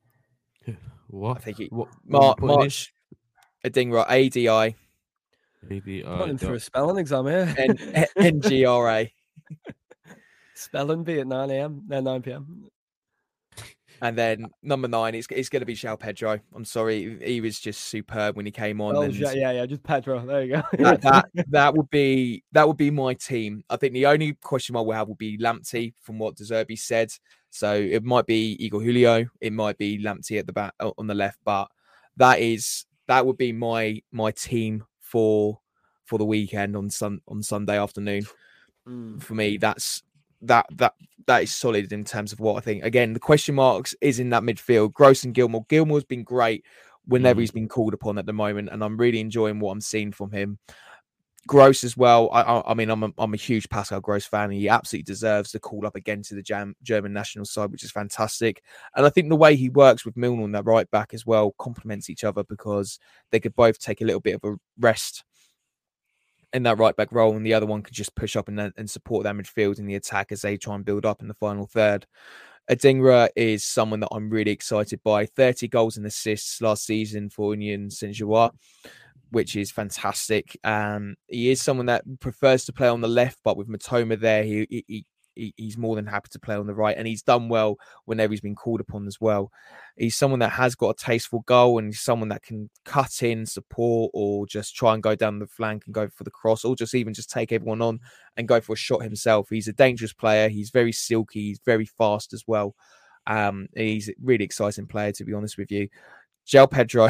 What? I think he, what? Mar- March Adingra, A D I. A D I. Putting through a spelling exam here. N G R A. Spelling bee at nine a.m. No, nine p.m. And then number nine, it's, it's going to be João Pedro. I'm sorry, he was just superb when he came on. Oh, and yeah, yeah, just Pedro. There you go. that, that that would be that would be my team. I think the only question mark we'll have will be Lamptey, from what De Zerbi said. So it might be Igor Julio, it might be Lamptey at the back on the left, but that is that would be my my team for for the weekend on sun on Sunday afternoon. Mm. For me, that's that that that is solid in terms of what I think. Again, the question marks is in that midfield. Gross and Gilmore. Gilmore's been great whenever mm. he's been called upon at the moment, and I'm really enjoying what I'm seeing from him. Gross as well. I, I, I mean, I'm a, I'm a huge Pascal Gross fan. And he absolutely deserves the call up again to the Jam, German national side, which is fantastic. And I think the way he works with Milner on that right back as well complements each other, because they could both take a little bit of a rest in that right back role, and the other one could just push up and, and support that midfield in the attack as they try and build up in the final third. Adingra is someone that I'm really excited by. thirty goals and assists last season for Union Saint-Gilloise, which is fantastic. Um, he is someone that prefers to play on the left, but with Matoma there, he, he, he he's more than happy to play on the right, and he's done well whenever he's been called upon as well. He's someone that has got a tasteful goal, and he's someone that can cut in, support, or just try and go down the flank and go for the cross, or just even just take everyone on and go for a shot himself. He's a dangerous player. He's very silky. He's very fast as well. Um, he's a really exciting player, to be honest with you. João Pedro.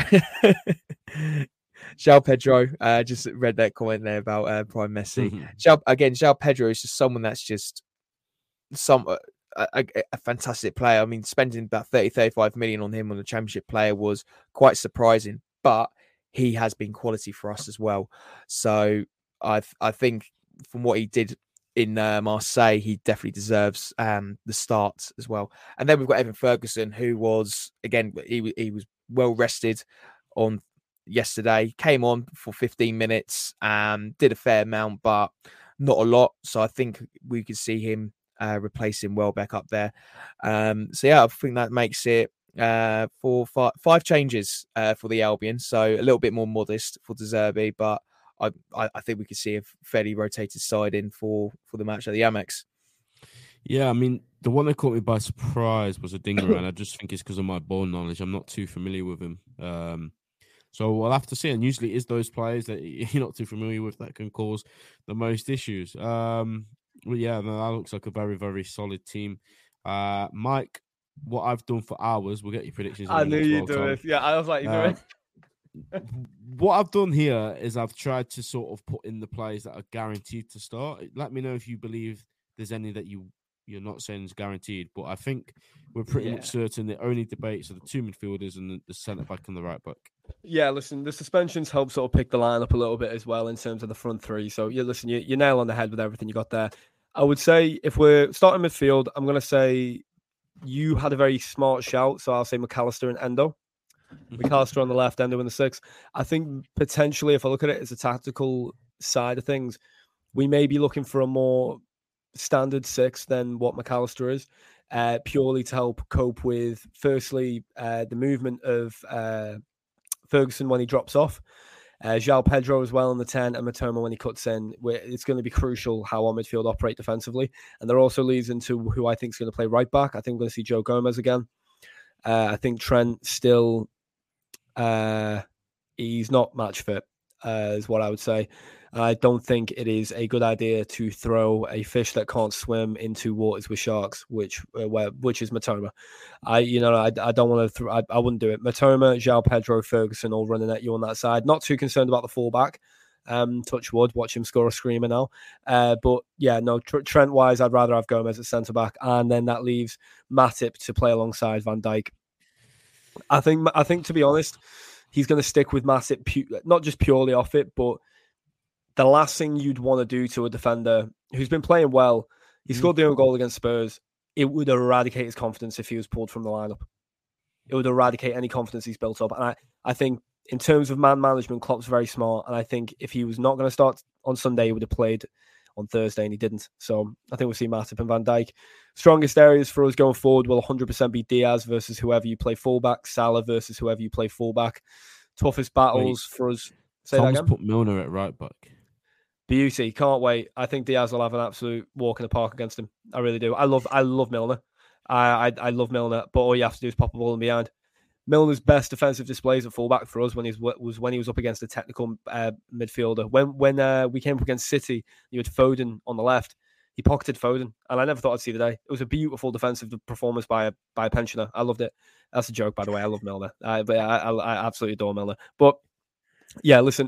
João Pedro, uh, just read that comment there about uh, Prime Messi. Mm-hmm. João, again, João Pedro is just someone that's just some uh, a, a fantastic player. I mean, spending about thirty, thirty-five million on him on the Championship player was quite surprising, but he has been quality for us as well. So I I think from what he did in uh, Marseille, he definitely deserves um, the start as well. And then we've got Evan Ferguson, who was, again, he, he was well rested on yesterday, came on for fifteen minutes, um, did a fair amount, but not a lot. So I think we could see him uh, replacing Welbeck up there. Um, so yeah, I think that makes it uh, for five, five changes uh, for the Albion. So a little bit more modest for De Zerbi, but I, I think we could see a fairly rotated side in for, for the match at the Amex. Yeah, I mean, the one that caught me by surprise was Adingra, and I just think it's because of my ball knowledge. I'm not too familiar with him. Um, so we'll have to see. And usually it's those players that you're not too familiar with that can cause the most issues. Um, well, yeah, no, that looks like a very, very solid team. Uh, Mike, what I've done for hours, we'll get your predictions. I knew you'd do it. Yeah, I was like, you do it. What I've done here is I've tried to sort of put in the players that are guaranteed to start. Let me know if you believe there's any that you, you're not saying is guaranteed, but I think we're pretty yeah. much certain the only debates are the two midfielders and the, the centre-back and the right-back. Yeah, listen, the suspensions help sort of pick the line up a little bit as well in terms of the front three. So, yeah, listen, you, you nail on the head with everything you got there. I would say if we're starting midfield, I'm going to say you had a very smart shout, so I'll say McAllister and Endo. McAllister on the left, Endo in the six. I think potentially, if I look at it as a tactical side of things, we may be looking for a more standard six than what McAllister is, uh, purely to help cope with, firstly, uh, the movement of uh, Ferguson when he drops off, uh, João Pedro as well in the ten, and Matoma when he cuts in. It's going to be crucial how our midfield operate defensively. And that also leads into who I think is going to play right back. I think we're going to see Joe Gomez again. Uh, I think Trent still... Uh, he's not match fit, uh, is what I would say. I don't think it is a good idea to throw a fish that can't swim into waters with sharks, which uh, where, which is Matoma. I, you know, I, I don't want to. Th- I, I wouldn't do it. Matoma, João Pedro, Ferguson, all running at you on that side. Not too concerned about the fullback. Um, touch wood, watch him score a screamer now. Uh, but yeah, no. Tr- Trent wise, I'd rather have Gomez at centre back, and then that leaves Matip to play alongside Van Dijk. I think, I think to be honest, he's going to stick with Matip, pu- not just purely off it, but the last thing you'd want to do to a defender who's been playing well, he scored the own goal against Spurs, it would eradicate his confidence if he was pulled from the lineup. It would eradicate any confidence he's built up. And I, I think in terms of man management, Klopp's very smart. And I think if he was not going to start on Sunday, he would have played on Thursday, and he didn't. So I think we'll see Matip and Van Dijk. Strongest areas for us going forward will one hundred percent be Diaz versus whoever you play fullback, Salah versus whoever you play fullback. Toughest battles wait, for us. Say Tom's that again. Put Milner at right back. Beauty, can't wait. I think Diaz will have an absolute walk in the park against him. I really do. I love, I love Milner. I, I, I love Milner. But all you have to do is pop a ball in behind. Milner's best defensive displays at fullback for us when he was, was when he was up against a technical uh, midfielder. When when uh, we came up against City, you had Foden on the left. He pocketed Foden, and I never thought I'd see the day. It was a beautiful defensive performance by a by a pensioner. I loved it. That's a joke, by the way. I love Milner, uh, but I, I, I absolutely adore Milner. But yeah, listen,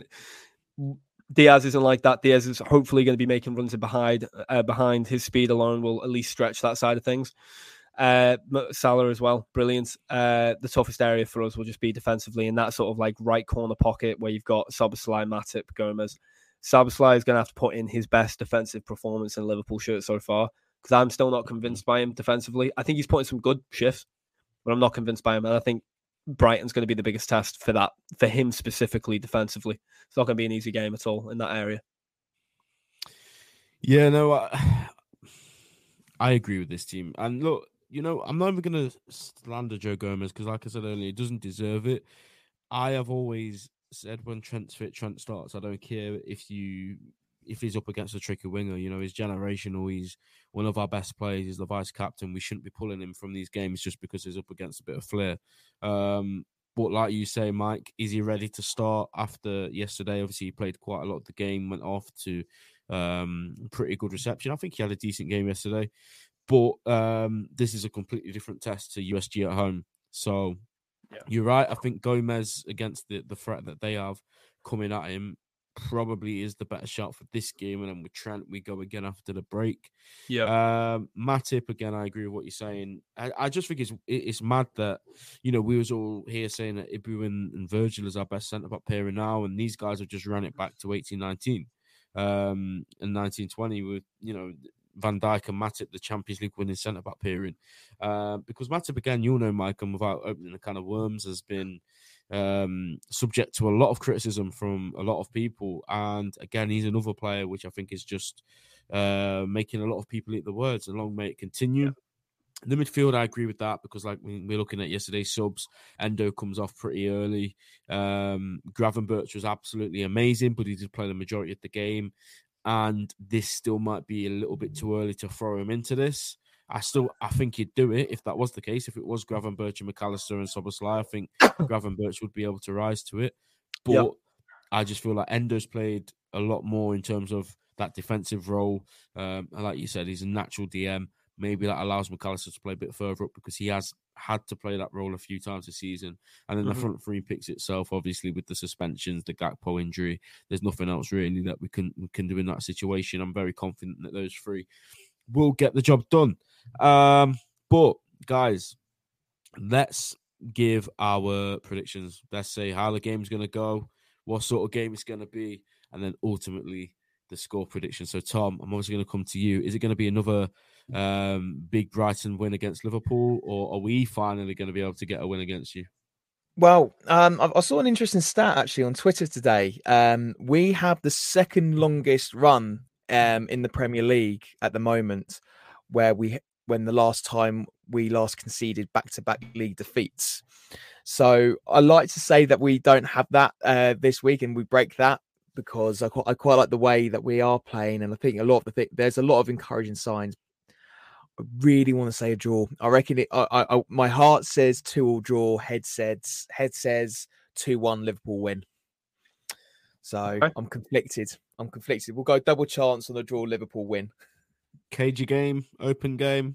Diaz isn't like that. Diaz is hopefully going to be making runs in behind. Uh, behind his speed alone will at least stretch that side of things. Uh, Salah as well, brilliant. Uh, the toughest area for us will just be defensively in that sort of like right corner pocket where you've got Szoboszlai, Matip, Gomez. Szoboszlai is going to have to put in his best defensive performance in Liverpool shirt so far because I'm still not convinced by him defensively. I think he's putting some good shifts, but I'm not convinced by him. And I think Brighton's going to be the biggest test for that, for him specifically defensively. It's not going to be an easy game at all in that area. Yeah, no, I, I agree with this team. And look, you know, I'm not even going to slander Joe Gomez because, like I said earlier, he doesn't deserve it. I have always said when Trent's fit, Trent starts. I don't care if you if he's up against a tricky winger. You know, he's generational. He's one of our best players. He's the vice captain. We shouldn't be pulling him from these games just because he's up against a bit of flair. Um, but like you say, Mike, is he ready to start after yesterday? Obviously, he played quite a lot of the game, went off to um, pretty good reception. I think he had a decent game yesterday. But um, this is a completely different test to U S G at home. So yeah. You're right. I think Gomez, against the, the threat that they have coming at him, probably is the better shot for this game. And then with Trent, we go again after the break. Yeah. Um, Matip, again, I agree with what you're saying. I, I just think it's it's mad that, you know, we was all here saying that Ibou and, and Virgil is our best centre-back pairing now, and these guys have just ran it back to eighteen nineteen um, and nineteen twenty with, you know, Van Dijk and Matip, the Champions League winning centre-back pairing. Uh, because Matip, again, you'll know, Mike, and without opening a can of worms, has been um, subject to a lot of criticism from a lot of people. And again, he's another player which I think is just uh, making a lot of people eat the words. And long may it continue. Yeah. The midfield, I agree with that because, like, we're looking at yesterday's subs. Endo comes off pretty early. Um, Gravenberch was absolutely amazing, but he did play the majority of the game. And this still might be a little bit too early to throw him into this. I still, I think he'd do it if that was the case. If it was Gravenberch and McAllister and Szoboszlai, I think Gravenberch would be able to rise to it. But yep. I just feel like Endo's played a lot more in terms of that defensive role. Um, and like you said, he's a natural D M. Maybe that allows McAllister to play a bit further up because he has had to play that role a few times this season. And then mm-hmm. the front three picks itself, obviously, with the suspensions, the Gakpo injury, there's nothing else really that we can we can do in that situation. I'm very confident that those three will get the job done. Um, but, guys, let's give our predictions. Let's say how the game's going to go, what sort of game it's going to be, and then ultimately the score prediction. So, Tom, I'm obviously going to come to you. Is it going to be another um, big Brighton win against Liverpool, or are we finally going to be able to get a win against you? Well, um, I, I saw an interesting stat actually on Twitter today. Um, we have the second longest run um, in the Premier League at the moment, where we when the last time we last conceded back-to-back league defeats. So I like to say that we don't have that uh, this week, and we break that because I, I quite like the way that we are playing, and I think a lot of the th- there's a lot of encouraging signs. I really want to say a draw. I reckon it. I, I, I, my heart says two-all draw. Head says head says two-one Liverpool win. So okay. I'm conflicted. I'm conflicted. We'll go double chance on a draw. Liverpool win. Cagey game, open game.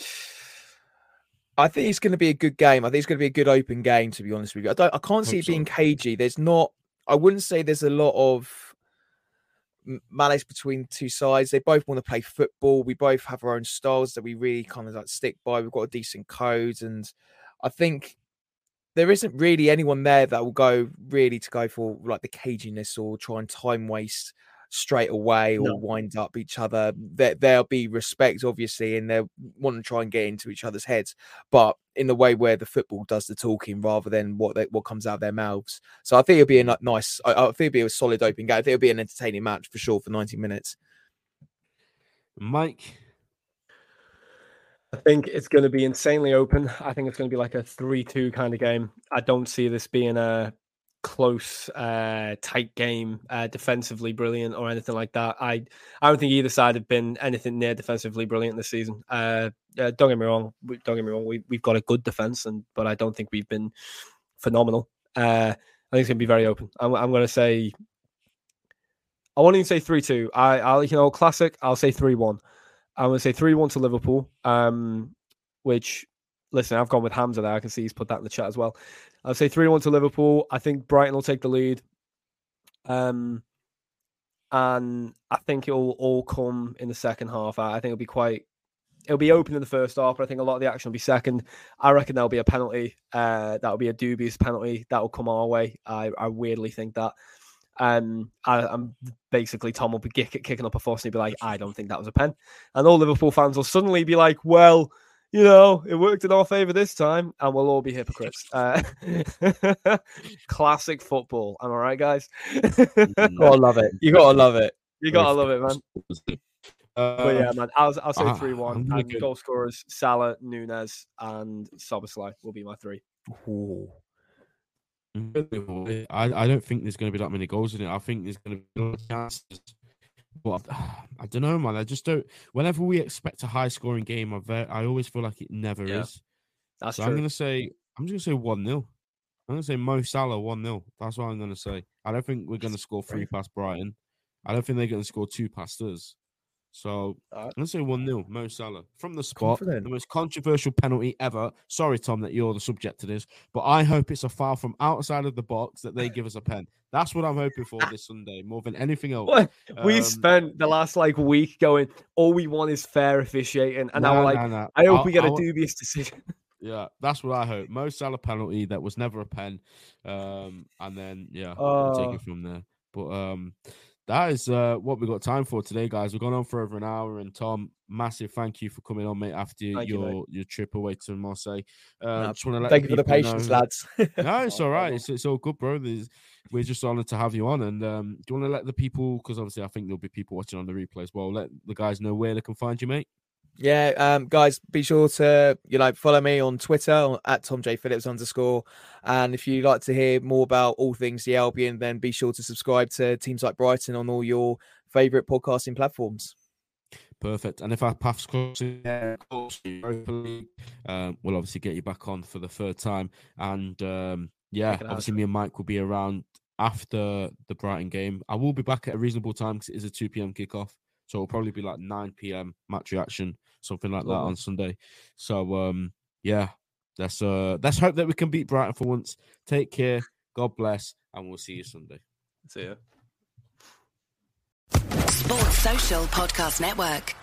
I think it's going to be a good game. I think it's going to be a good open game. To be honest with you, I don't. I can't see it being cagey. There's not. I wouldn't say there's a lot of malice between the two sides. They both want to play football. We both have our own styles that we really kind of like stick by. We've got a decent code, and I think there isn't really anyone there that will go really to go for like the caginess or try and time waste straight away or no. wind up each other. There, there'll be respect, obviously, and they'll want to try and get into each other's heads, but in the way where the football does the talking rather than what they, what comes out of their mouths. So I think it'll be a nice, I, I think it'll be a solid open game. I think it'll be an entertaining match for sure for ninety minutes. Mike? I think it's going to be insanely open. I think it's going to be like a three two kind of game. I don't see this being a close, uh, tight game, uh, defensively brilliant or anything like that. I I don't think either side have been anything near defensively brilliant this season. Uh, uh, don't get me wrong. Don't get me wrong. We we've got a good defense, and but I don't think we've been phenomenal. Uh, I think it's going to be very open. I'm I'm going to say. I won't even say three two. I I'll you know classic. I'll say three one. I'm going to say three one to Liverpool. Um, which. Listen, I've gone with Hamza there. I can see he's put that in the chat as well. I'll say three one to Liverpool. I think Brighton will take the lead. Um, and I think it'll all come in the second half. I think it'll be quite... It'll be open in the first half, but I think a lot of the action will be second. I reckon there'll be a penalty. Uh, that'll be a dubious penalty. That'll come our way. I, I weirdly think that. Um, I, I'm basically, Tom will be kick, kicking up a fuss and he'll be like, I don't think that was a pen. And all Liverpool fans will suddenly be like, well... You know, it worked in our favour this time, and we'll all be hypocrites. Uh, classic football. Am I right, guys? You gotta love it. You gotta love it. You gotta love it, man. Uh, but yeah, man, I'll, I'll say three one. Uh, and goal scorers, Salah, Nunez, and Szoboszlai will be my three. Ooh. I, I don't think there's going to be that many goals in it. I think there's going to be no chances. But I don't know, man. I just don't. Whenever we expect a high-scoring game, I very, I always feel like it never yeah, is. That's so true. I'm gonna say, I'm just gonna say one nil. I'm gonna say Mo Salah one nil. That's what I'm gonna say. I don't think we're gonna score three past Brighton. I don't think they're gonna score two past us. So right. let's say one nil, Mo Salah from the spot. Confident. The most controversial penalty ever. Sorry, Tom, that you're the subject to this, but I hope it's a foul from outside of the box that they give us a pen. That's what I'm hoping for this Sunday, more than anything else. What? We Um, spent the last like week going, all we want is fair officiating, and now nah, we're like, nah, nah. I hope I'll- we get a I'll- dubious decision. Yeah, that's what I hope. Mo Salah penalty that was never a pen, um, and then yeah, Oh. we'll take it from there. But um, that is uh, what we got time for today, guys. We've gone on for over an hour, and Tom, massive thank you for coming on, mate. After Thank you, your mate. your trip away to Marseille, um, No, just want to let Thank you for the people patience, know- lads. No, it's all right. It's, it's all good, bro. There's, we're just honored to have you on. And um, do you want to let the people, because obviously I think there'll be people watching on the replay as well, let the guys know where they can find you, mate? Yeah, um, guys, be sure to you know follow me on Twitter on, at Tom J Phillips underscore. And if you'd like to hear more about all things the Albion, then be sure to subscribe to Teams Like Brighton on all your favourite podcasting platforms. Perfect. And if our paths cross in the Europa League, um, we'll obviously get you back on for the third time. And um, yeah, Make it obviously happen. me and Mike will be around after the Brighton game. I will be back at a reasonable time because it is a two p.m. kickoff. So it'll probably be like nine p.m. match reaction, something like that Lovely. on Sunday. So um, yeah, let's uh, let's hope that we can beat Brighton for once. Take care. God bless, and we'll see you Sunday. See ya. Sports Social Podcast Network.